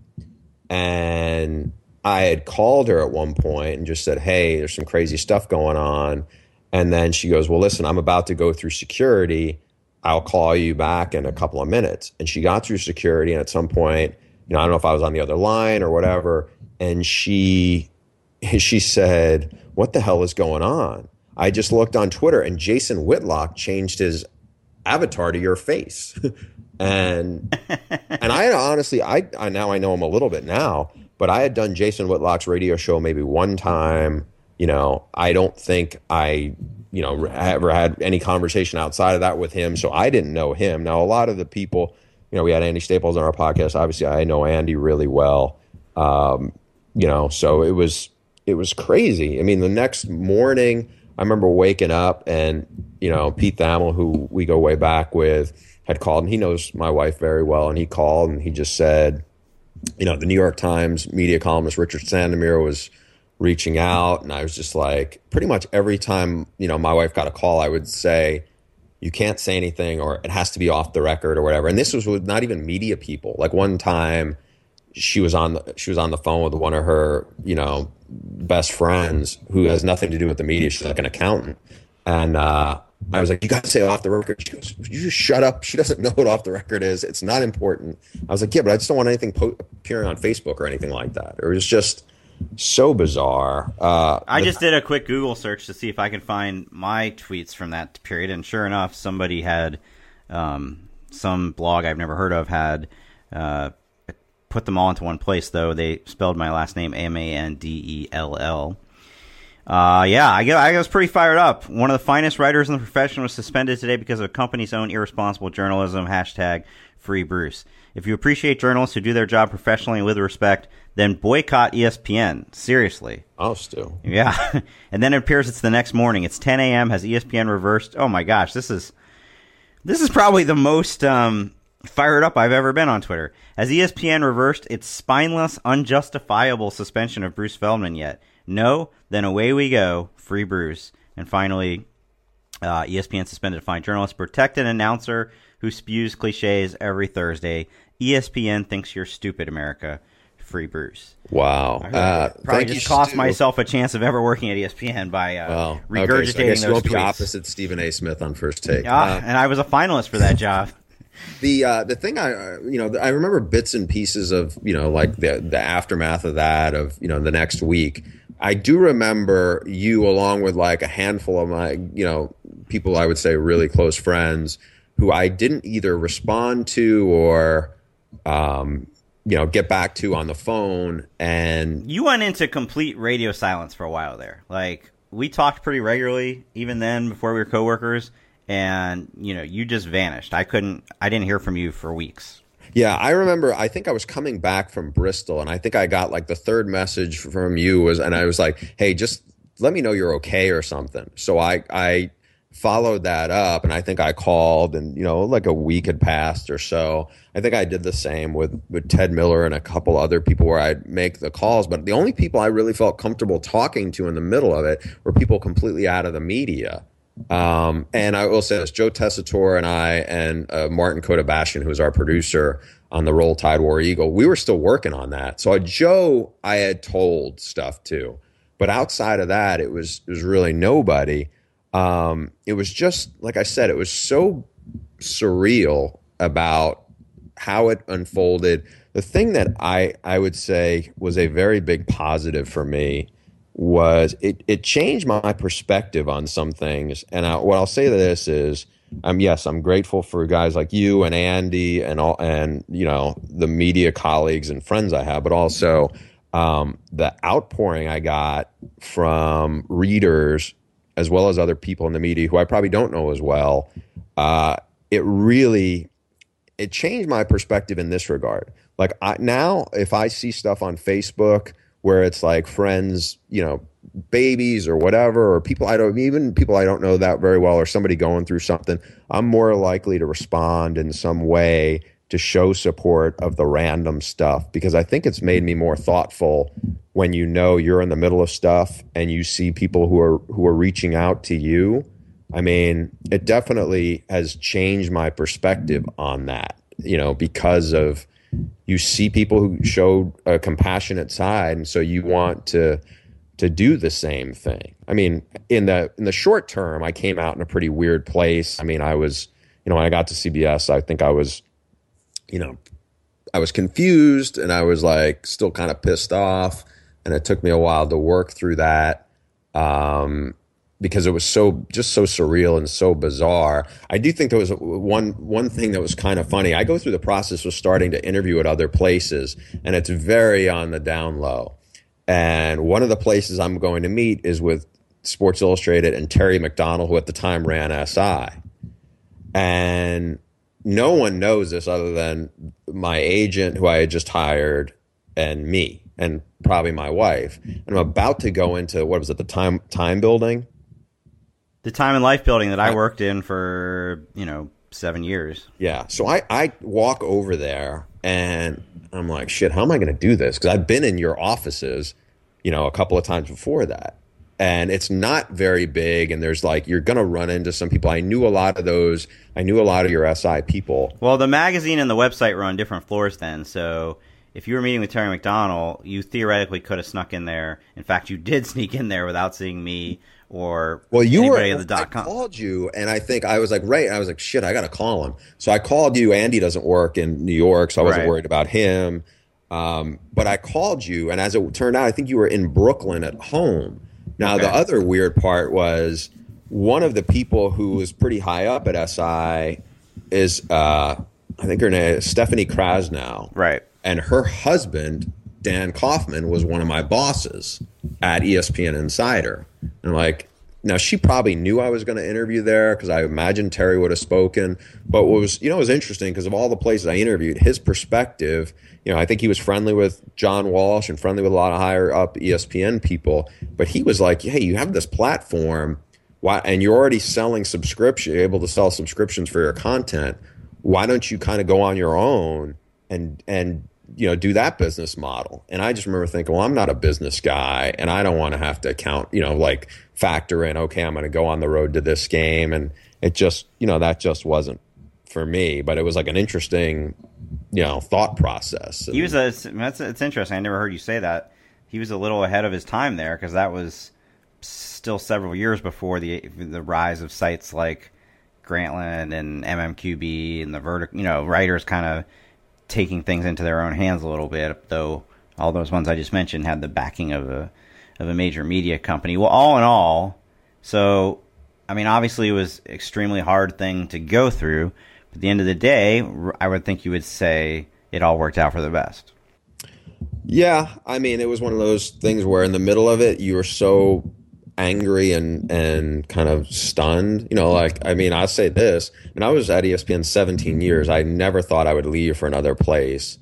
and I had called her at one point and just said, hey, there's some crazy stuff going on. And then she goes, well, listen, I'm about to go through security. I'll call you back in a couple of minutes. And she got through security, and at some point, you know, I don't know if I was on the other line or whatever. And she, she said, what the hell is going on? I just looked on Twitter and Jason Whitlock changed his avatar to your face. and, and I honestly, I, I, now I know him a little bit now, but I had done Jason Whitlock's radio show maybe one time. You know, I don't think I, you know, ever had any conversation outside of that with him. So I didn't know him. Now, a lot of the people, you know, we had Andy Staples on our podcast. Obviously, I know Andy really well. Um, you know, so it was it was crazy. I mean, the next morning, I remember waking up and, you know, Pete Thamel, who we go way back with, had called, and he knows my wife very well. And he called and he just said, you know, the New York Times media columnist Richard Sandomir was reaching out. And I was just like, pretty much every time, you know, my wife got a call, I would say, you can't say anything, or it has to be off the record or whatever. And this was with not even media people. Like one time she was on the, she was on the phone with one of her, you know, best friends who has nothing to do with the media. She's like an accountant. And uh, I was like, you got to say off the record. She goes, you just shut up. She doesn't know what off the record is. It's not important. I was like, yeah, but I just don't want anything po- appearing on Facebook or anything like that. It was just so bizarre. Uh, I the, just did a quick Google search to see if I could find my tweets from that period, and sure enough, somebody had um, some blog I've never heard of had uh, put them all into one place. Though they spelled my last name M A N D E L L. Uh, yeah, I, I was pretty fired up. One of the finest writers in the profession was suspended today because of a company's own irresponsible journalism. Hashtag Free Bruce. If you appreciate journalists who do their job professionally and with respect, then boycott E S P N. Seriously. Oh, Stu. Yeah. And then it appears it's the next morning. It's ten a.m. Has E S P N reversed? Oh, my gosh. This is this is probably the most um, fired up I've ever been on Twitter. Has E S P N reversed its spineless, unjustifiable suspension of Bruce Feldman yet? No? Then away we go. Free Bruce. And finally, uh, E S P N suspended a fine journalist, protect an announcer who spews cliches every Thursday. E S P N thinks you're stupid, America. Free Bruce. Wow. Uh, Probably thank just you, cost Stu. myself a chance of ever working at E S P N by uh, well, regurgitating okay, so I guess those you won't tweets. be opposite Stephen A. Smith on First Take. Yeah, Uh, and I was a finalist for that job. The uh, the thing I uh, you know I remember bits and pieces of you know like the the aftermath of that of you know the next week. I do remember you along with like a handful of my you know people I would say really close friends who I didn't either respond to or um, you know get back to on the phone. And You went into complete radio silence for a while there. Like, we talked pretty regularly even then before we were coworkers, and you know you just vanished. I couldn't I didn't hear from you for weeks. yeah, I remember, I think I was coming back from Bristol, and I think I got like the third message from you was, and I was like, hey, just let me know you're okay or something. So I, I followed that up, and I think I called, and you know, like a week had passed or so. I think I did the same with with Ted Miller and a couple other people where I'd make the calls. But the only people I really felt comfortable talking to in the middle of it were people completely out of the media. Um, and I will say this: Joe Tessitore and I, and uh, Martin Kodabashian, who was our producer on the Roll Tide War Eagle, we were still working on that. So uh, Joe, I had told stuff to, but outside of that, it was it was really nobody. Um, it was just, like I said, it was so surreal about how it unfolded. The thing that I, I would say was a very big positive for me was it, it changed my perspective on some things. And I, what I'll say to this is, um, yes, I'm grateful for guys like you and Andy and all, and, you know, the media colleagues and friends I have, but also um, the outpouring I got from readers as well as other people in the media who I probably don't know as well. Uh, it really, it changed my perspective in this regard. Like I, now, if I see stuff on Facebook where it's like friends, you know, babies or whatever, or people I don't, even people I don't know that very well, or somebody going through something, I'm more likely to respond in some way to show support of the random stuff, because I think it's made me more thoughtful when you know you're in the middle of stuff and you see people who are who are reaching out to you. I mean, it definitely has changed my perspective on that, you know, because of you see people who show a compassionate side, and so you want to to do the same thing. I mean, in the in the short term, I came out in a pretty weird place. I mean, I was, you know, when I got to C B S, I think I was, you know, I was confused and I was like still kind of pissed off. And it took me a while to work through that um, because it was so just so surreal and so bizarre. I do think there was one one thing that was kind of funny. I go through the process of starting to interview at other places, and it's very on the down low. And one of the places I'm going to meet is with Sports Illustrated and Terry McDonald, who at the time ran S I. And no one knows this other than my agent, who I had just hired, and me, and probably my wife. And I'm about to go into, what was it, the time time building? The Time and Life building that I worked in for, you know, seven years. Yeah. So I, I walk over there and I'm like, shit, how am I going to do this? Because I've been in your offices, you know, a couple of times before that. And it's not very big. And there's like, you're going to run into some people. I knew a lot of those. I knew a lot of your S I people. Well, the magazine and the website were on different floors then. So if you were meeting with Terry McDonald, you theoretically could have snuck in there. In fact, you did sneak in there without seeing me or well, you anybody were, at the dot com. I called you, and I think I was like, right. I was like, shit, I got to call him. So I called you. Andy doesn't work in New York, so I wasn't Right. worried about him. Um, but I called you, and as it turned out, I think you were in Brooklyn at home. Now, Okay. the other weird part was one of the people who was pretty high up at S I is, uh, I think her name is Stephanie Krasnow. Right. And her husband, Dan Kaufman, was one of my bosses at E S P N Insider. And like, now she probably knew I was going to interview there because I imagined Terry would have spoken. But what was, you know, it was interesting because of all the places I interviewed, his perspective, you know, I think he was friendly with John Walsh and friendly with a lot of higher up E S P N people. But he was like, hey, you have this platform, why, and you're already selling subscription, you're able to sell subscriptions for your content. Why don't you kind of go on your own and and you know, do that business model? And I just remember thinking, well, I'm not a business guy and I don't want to have to account, you know, like factor in, okay, I'm going to go on the road to this game. And it just, you know, that just wasn't for me, but it was like an interesting, you know, thought process. He was a, that's, it's interesting. I never heard you say that. He was a little ahead of his time there because that was still several years before the, the rise of sites like Grantland and M M Q B and the vertical, you know, writers kind of taking things into their own hands a little bit, though all those ones I just mentioned had the backing of a of a major media company. Well, all in all, so, I mean, obviously it was an extremely hard thing to go through, but at the end of the day, I would think you would say it all worked out for the best. Yeah, I mean, it was one of those things where in the middle of it, you were so angry and and kind of stunned, you know, like, I mean, I'll say this, and I was at E S P N seventeen years. I never thought I would leave for another place.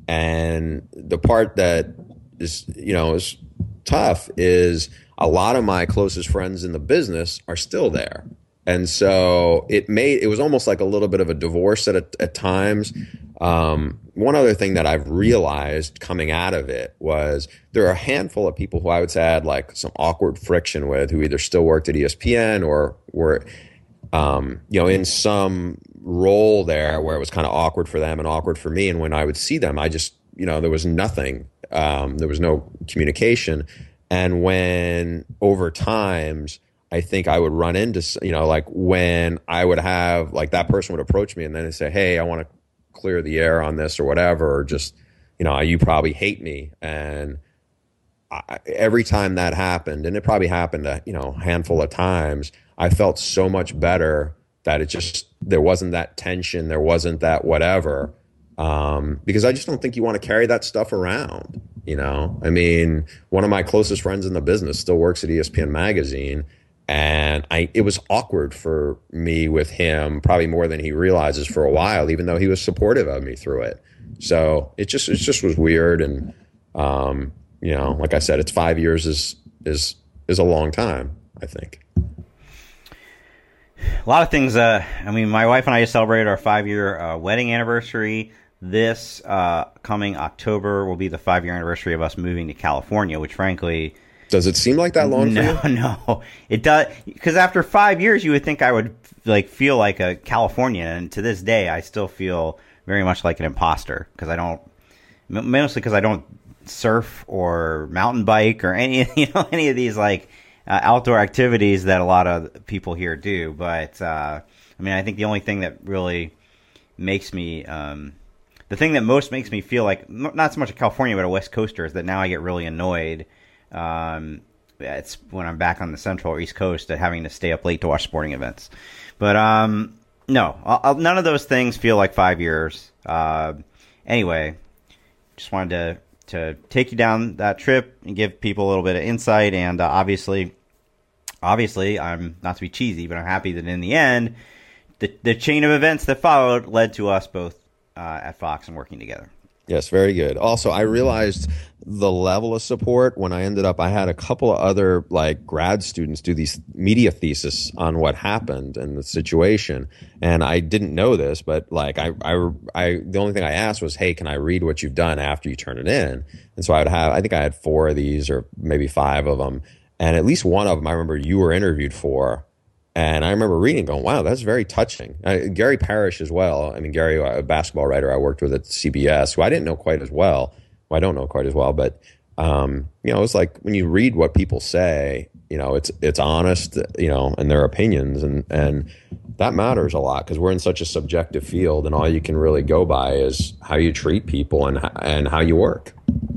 And the part that is, you know, is tough is a lot of my closest friends in the business are still there. And so it made it was almost like a little bit of a divorce at at times. Um, one other thing that I've realized coming out of it was there are a handful of people who I would say I had like some awkward friction with, who either still worked at E S P N or were, um, you know, in some role there where it was kind of awkward for them and awkward for me. And when I would see them, I just, you know, there was nothing, um, there was no communication. And when over times, I think I would run into, you know, like when I would have, like that person would approach me and then they say, hey, I want to clear the air on this or whatever, or just, you know, you probably hate me. And I, every time that happened, and it probably happened a, you know, handful of times, I felt so much better that it just, there wasn't that tension, there wasn't that whatever, um, because I just don't think you want to carry that stuff around, you know? I mean, one of my closest friends in the business still works at E S P N Magazine, and I, it was awkward for me with him, probably more than he realizes, for a while, even though he was supportive of me through it. So it just, it just was weird. And, um, you know, like I said, it's five years is, is, is a long time, I think. A lot of things. Uh, I mean, my wife and I just celebrated our five year uh, wedding anniversary. This uh, coming October will be the five year anniversary of us moving to California, which frankly, does it seem like that long no, for you? No, it does. Because after five years, you would think I would like feel like a Californian, and to this day, I still feel very much like an imposter because I don't, mostly because I don't surf or mountain bike or any, you know, any of these like uh, outdoor activities that a lot of people here do. But uh, I mean, I think the only thing that really makes me, um, the thing that most makes me feel like not so much a California but a West Coaster is that now I get really annoyed. Um, it's when I'm back on the Central or East Coast at having to stay up late to watch sporting events. But um, no, I'll, I'll, none of those things feel like five years. Uh, anyway, just wanted to to take you down that trip and give people a little bit of insight. And uh, obviously, obviously, I'm not to be cheesy, but I'm happy that in the end, the the chain of events that followed led to us both uh, at Fox and working together. Yes, very good. Also, I realized the level of support when I ended up, I had a couple of other like grad students do these media thesis on what happened and the situation. And I didn't know this, but like I, I, I, the only thing I asked was, hey, can I read what you've done after you turn it in? And so I would have, I think I had four of these or maybe five of them. And at least one of them, I remember you were interviewed for. And I remember reading going, wow, that's very touching. Uh, Gary Parrish as well. I mean, Gary, a basketball writer I worked with at C B S, who I didn't know quite as well. Well, I don't know quite as well. But, um, you know, it's like when you read what people say, you know, it's it's honest, you know, and their opinions. And, and that matters a lot because we're in such a subjective field. And all you can really go by is how you treat people and and how you work.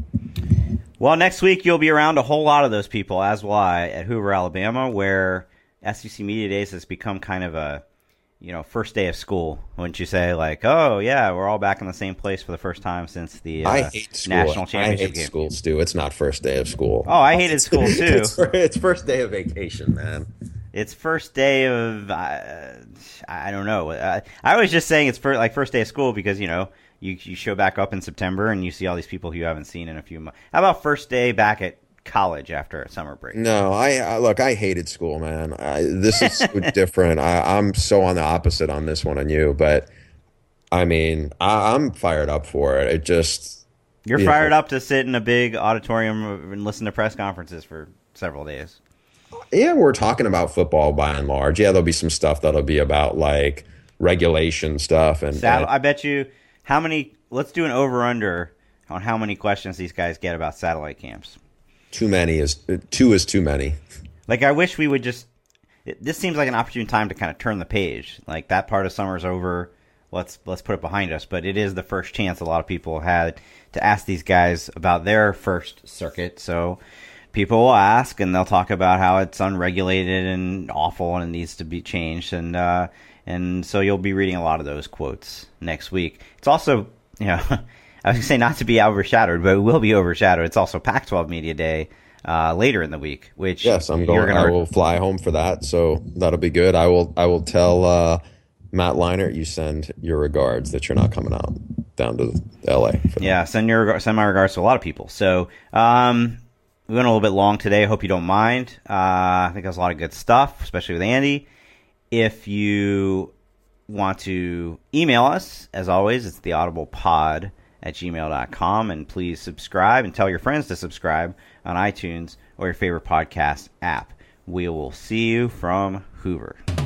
Well, next week you'll be around a whole lot of those people, as will I, at Hoover, Alabama, where S E C Media Days has become kind of a, you know, first day of school. Wouldn't you say? Like, oh yeah, we're all back in the same place for the first time since the uh, I hate school. national championship I hate game. school, Stu. It's not first day of school. Oh, I hated school too. it's, it's first day of vacation, man. It's first day of uh, I don't know. Uh, I was just saying it's for, like first day of school because you know you you show back up in September and you see all these people who you haven't seen in a few months. How about first day back at college after a summer break? No, I, I look. I hated school, man. I, this is so different. I, I'm so on the opposite on this one on you, but I mean, I, I'm fired up for it. It just you're you fired know. up to sit in a big auditorium and listen to press conferences for several days. Yeah, we're talking about football by and large. Yeah, there'll be some stuff that'll be about like regulation stuff and. Sat- and I bet you how many. Let's do an over under on how many questions these guys get about satellite camps. Too many is two is too many. Like I wish we would just. It, this seems like an opportune time to kind of turn the page. Like that part of summer's over. Let's let's put it behind us. But it is the first chance a lot of people had to ask these guys about their first circuit. So people will ask and they'll talk about how it's unregulated and awful and it needs to be changed. And uh, and so you'll be reading a lot of those quotes next week. It's also, you know. I was going to say not to be overshadowed, but it will be overshadowed. It's also Pac twelve Media Day uh, later in the week, which yes, I'm going. Gonna... I will fly home for that, so that'll be good. I will. I will tell uh, Matt Leinart you send your regards that you're not coming out down to L A. For yeah, send your send my regards to a lot of people. So um, we went a little bit long today. I hope you don't mind. Uh, I think there's a lot of good stuff, especially with Andy. If you want to email us, as always, it's theaudiblepod at gmail dot com. And please subscribe and tell your friends to subscribe on iTunes or your favorite podcast app. We will see you from Hoover.